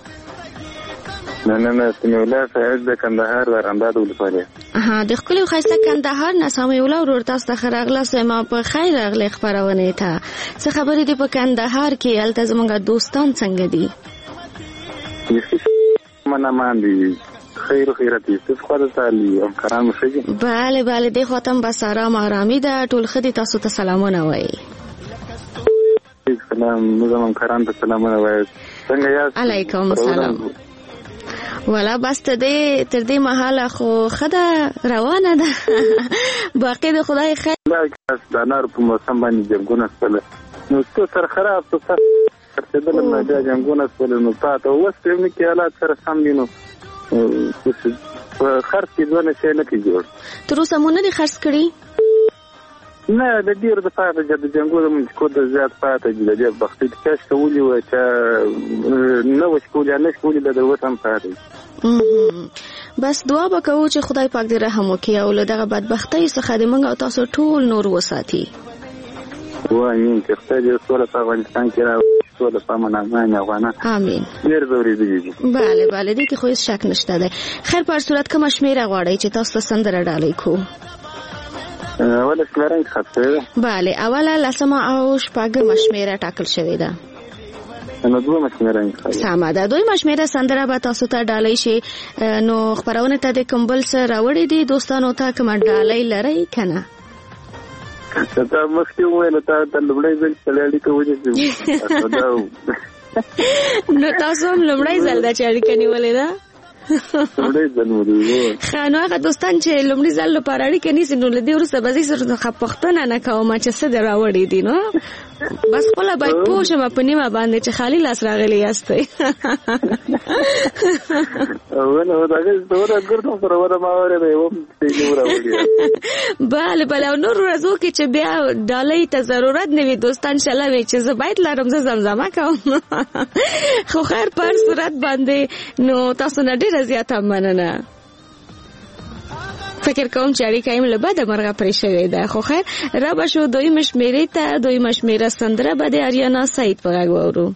B: نه سمیع الله صاحب د کندهار د رنداد ولسوالۍ.
S: د ښکلي او ښایسته کندهار نه سمیع الله ورور تاسو ته ښه راغلاست. ما په خیر راغلی خپرونې ته. څه خبرې دي په کندهار کې؟ هلته زموږ دوستان څنګه دي؟
B: منمان دي خیر و خیرت است. خود تعالی همکاران مشگی؟
S: بله دی خواهم بس آرامی ده. طول خدی تاسو ته سلامونه وای.
B: سلام نظام همکاران ته سلامونه وای. څنګه یاست؟
S: علیکم السلام. ولا بس تر دې مهاله خو خده روانه ده. باقي د خدای خیر.
B: د انار په موسم باندې جنګونه سره نو څه سره خراب څه سره د لمه د جنګونه سره نو تاسو اوس په کې حالات سره سم دي نو خرڅ کې ځونه شي نه کیږي.
S: تر اوسه مونږ نه خرڅ کړی؟
B: نه د ډیر د پاره د جنګونو من کو د زیات پاته د دې بختي کاش کولی و چې نو وشکول نه شکول د وطن پاره.
S: بس دعا وکړو چې خدای پاک دې رحم وکړي او له دغه بدبختۍ څخه دې موږ او تاسو ټول نور وساتي.
B: وایي چې خدای دې سوله په افغانستان کې را سوله په منځنۍ افغانستان.
S: امين.
B: ډیر ضروري دي.
S: بله دې کې خو هیڅ شک نشته دی. خیر په صورت کوم شمیره غواړئ چې تاسو سندره ډالۍ کو؟
B: اوله شمیره خاطره.
S: بله اوله لسمه او شپږمه شمیره ټاکل شوې ده.
B: نو دوه شمیره
S: سمه ده. دوی شمیره سندره به تاسو ته ډالۍ شي. نو خبرونه ته د کمبل سره راوړې دي دوستانو ته کوم ډالۍ لري کنه؟
B: تا مخکې وویل تا د لومړی ځل چلېړی کوي
S: نو تاسو هم لومړی ځل دا چلېړی نیولې ده؟
B: لومړی ځل ولې
S: خانو هغه دوستان چې لومړی ځل لپاره اړیکه نیسي نو له دې وروسته به زه سره پوښتنه نه کوم چې څه دې راوړي دي نو بس خپله باید پوه شم په نیمه باندې چې خالي لاس راغلی یاستئ. بله او نور ورځو کې چې بیا ډالۍ ته ضرورت نه وي دوستان شله وي چې زه باید لرم زه زمزمه کوم. خو خیر په هر صورت باندې نو تاسو نه ډېره زیاته مننه. فکر کوم چې اړیکه یې له بده مرغه پرې شوې ده. خو خیر را به شو دویمه شمیرې ته. دویمه شمیره سندره به د اریانا سعید په غږ واورو.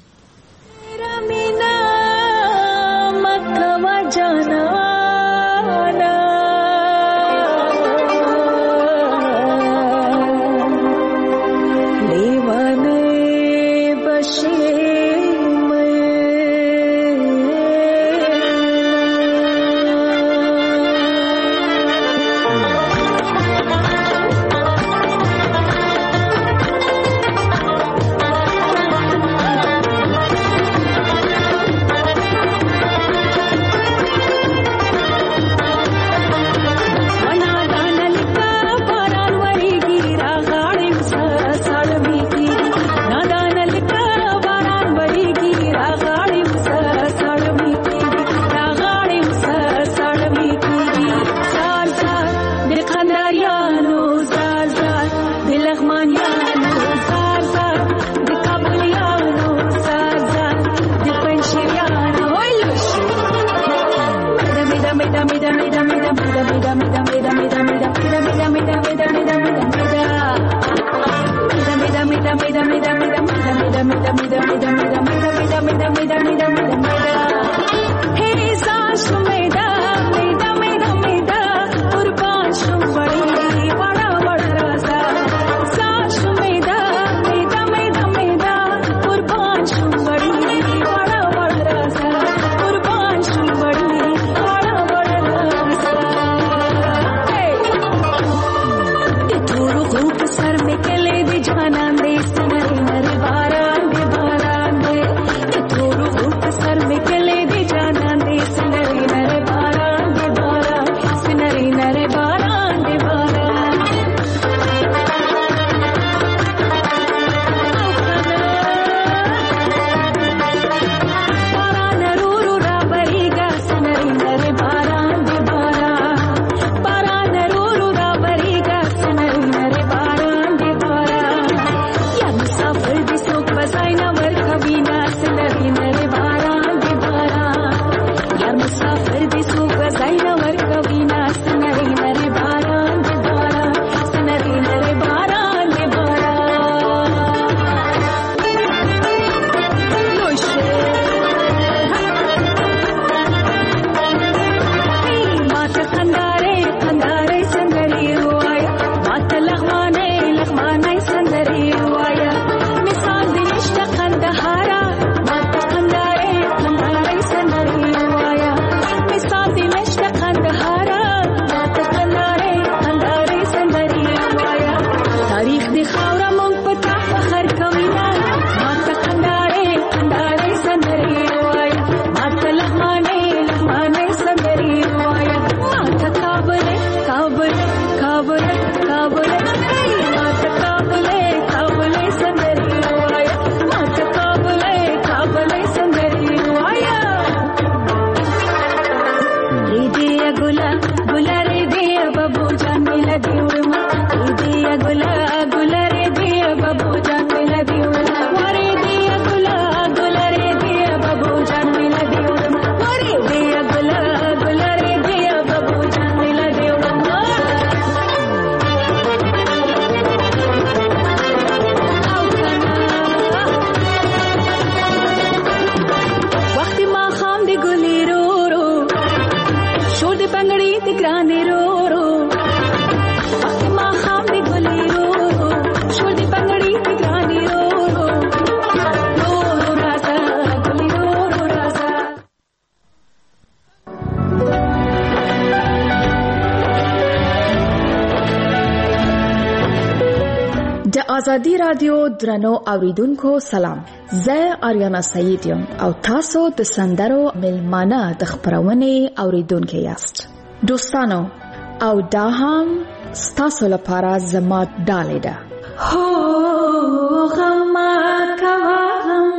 C: آزادی رادیو درنو اوریدونکو سلام. زه آریانا سعید یم او تاسو د سندرو ملمانه د خبرونې اوریدونکو یاست. دوستانو او دا هم ستاسو لپاره زما ډالۍ ده. هو غم کوم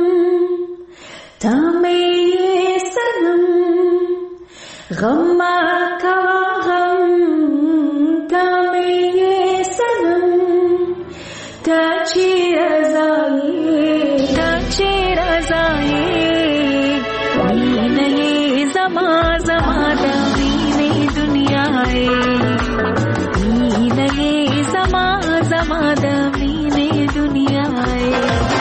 C: تمه سنم غم کوم تمه سنم تاچی رضایی وینه زما دمینه دنیای وینه زما دمینه دنیای.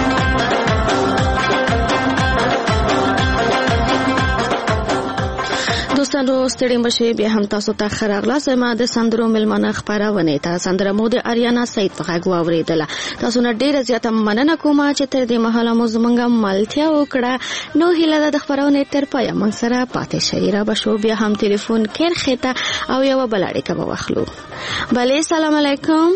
S: دوستانو ستړي مشه بیا هم تاسو ته خراغلاس ما د سندرو ملمانه خبرونه ته سندره مو د اریانا سعید په غږ واوریدله. تاسو نه ډیره زیاته مننه کوم چې تر دې مهاله مو زمونږه ملتیا وکړه. نو هیله د خبرونه تر پای موږ سره پاتې شئ. را بشو بیا هم ټلیفون کېر خته او یو بل اړیکه به واخلو. بله سلام علیکم.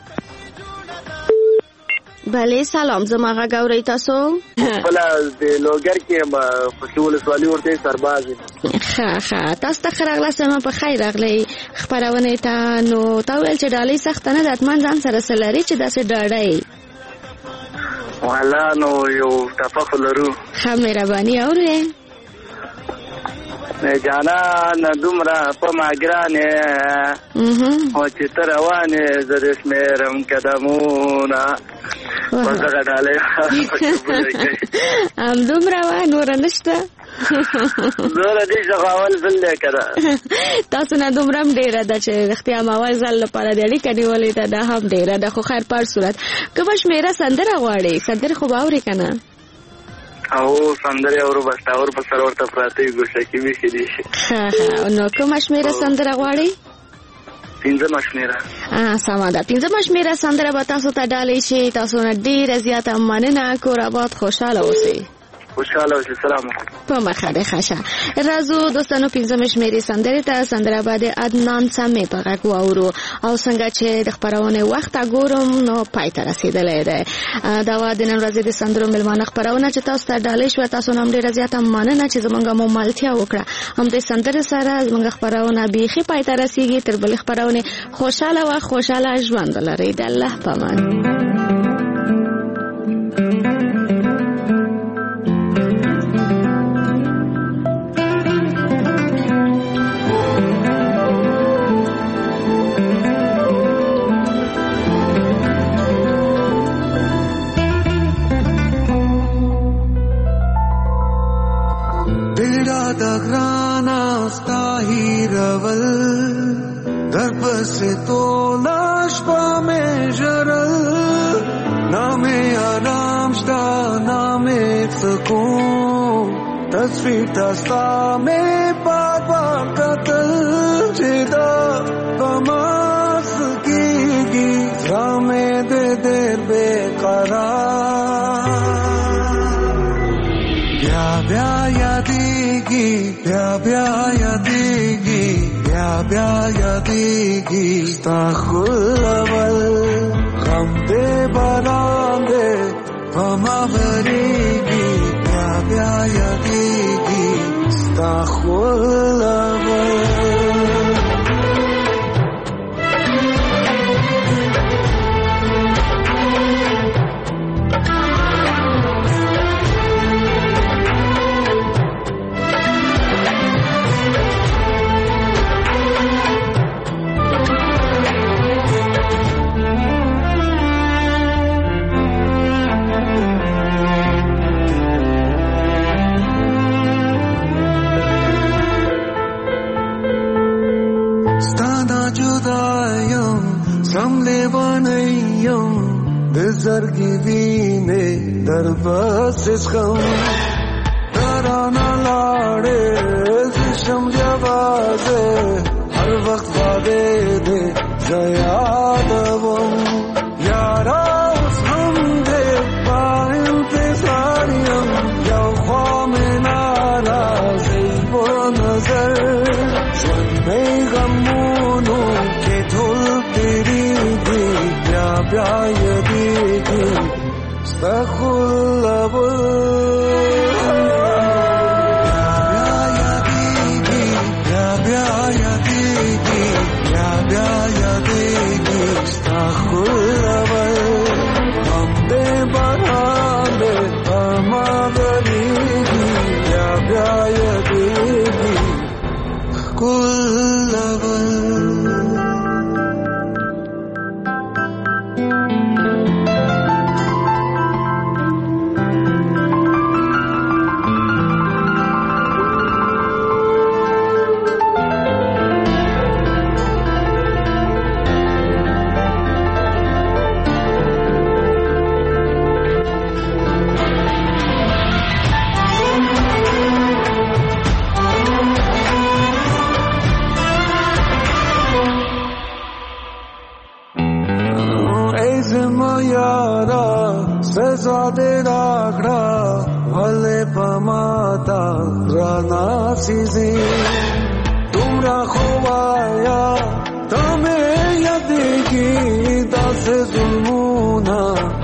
S: بله سلام زما غږ اورئ تاسو؟
V: بله د لوګر کې ما پښتو ولسوالي ورته سرباز
S: ښه تاسو ته راغلاست ما په خیر راغلی خبرونه ته. نو تا ویل چې ډالۍ سخت نه ده اتمان ځان سره سلري چې داسې ډاډای
V: والا نو یو تفاخر لرو.
S: ښه مهرباني اورئ
V: نه جانا نه دومره په ما ګرانې او چې ته روانې زه دې شمېرم قدمونه وزغه ډالۍ
S: همدومره وه نوره نشته
V: زوره دې شغاول ځل دی که ده
S: تاسو نه دومره هم ډېره ده چې رښتیا هم اول ځل لپاره د اړیکه نیولې ده دا هم ډېره ده. خو خیر په هر صورت کومه شمېره سندره غواړئ؟ سندرې خو به اورې که نه؟
V: او سندرې اورو بس ټاور په سر ورته پراته وي ګوښه کې ویښې دي شي.
S: ښه نو کومه شمېره سندره غواړئ؟
V: 15 شمېره.
S: سمه ده 15 شمېره سندره به تاسو ته ډالۍ شي. تاسو نه ډېره زیاته مننه. کور آباد خوشحاله اوسئ.
V: خوشحاله اوسئ. سلام
S: په مخه ده. ښه راځو دوستانو 15 شمېرې سندرې ته. سندره به د عدنان سمې په غږ واورو او څنګه چې د خپرونې وخت ګورم نو پای ته رسېدلی دی. دا وه د نن ورځې د سندرو مېلمانه خپرونه چې تاسو ته ډالۍ شوه. تاسو نه هم ډېره زیاته مننه چې زموږ مو ملتیا وکړه. همدې سندرې سره زموږ خپرونه بیخي پای ته رسېږي. تر بلې خپرونې خوشحاله وه خوشحاله ژوند ولرئ. د الله په امان.
R: से तो लाश पा में जरल नामे आराम शता नामे सकून तस्वीर तस्ता में पापा कतल जिदा बमास की रामे दे देर बेकरार ब्या यादेगी ब्या यादेगी ब्या यादेगी स्ताखुलवल गम दे बरांदे फमा भरेगी ब्या यादेगी स्ताखुलवल زرگی وینے در بس غم درانا لاڑے زشم جوازے ہر وقت وعدے دے زیادوم یارا اس ہم دے پائم تساریم یو خوام نارازی و نظر جن میں غمونوں کے دھول تیری دی بیا یدی
D: तुम्हें यदि की दास जुल्मूना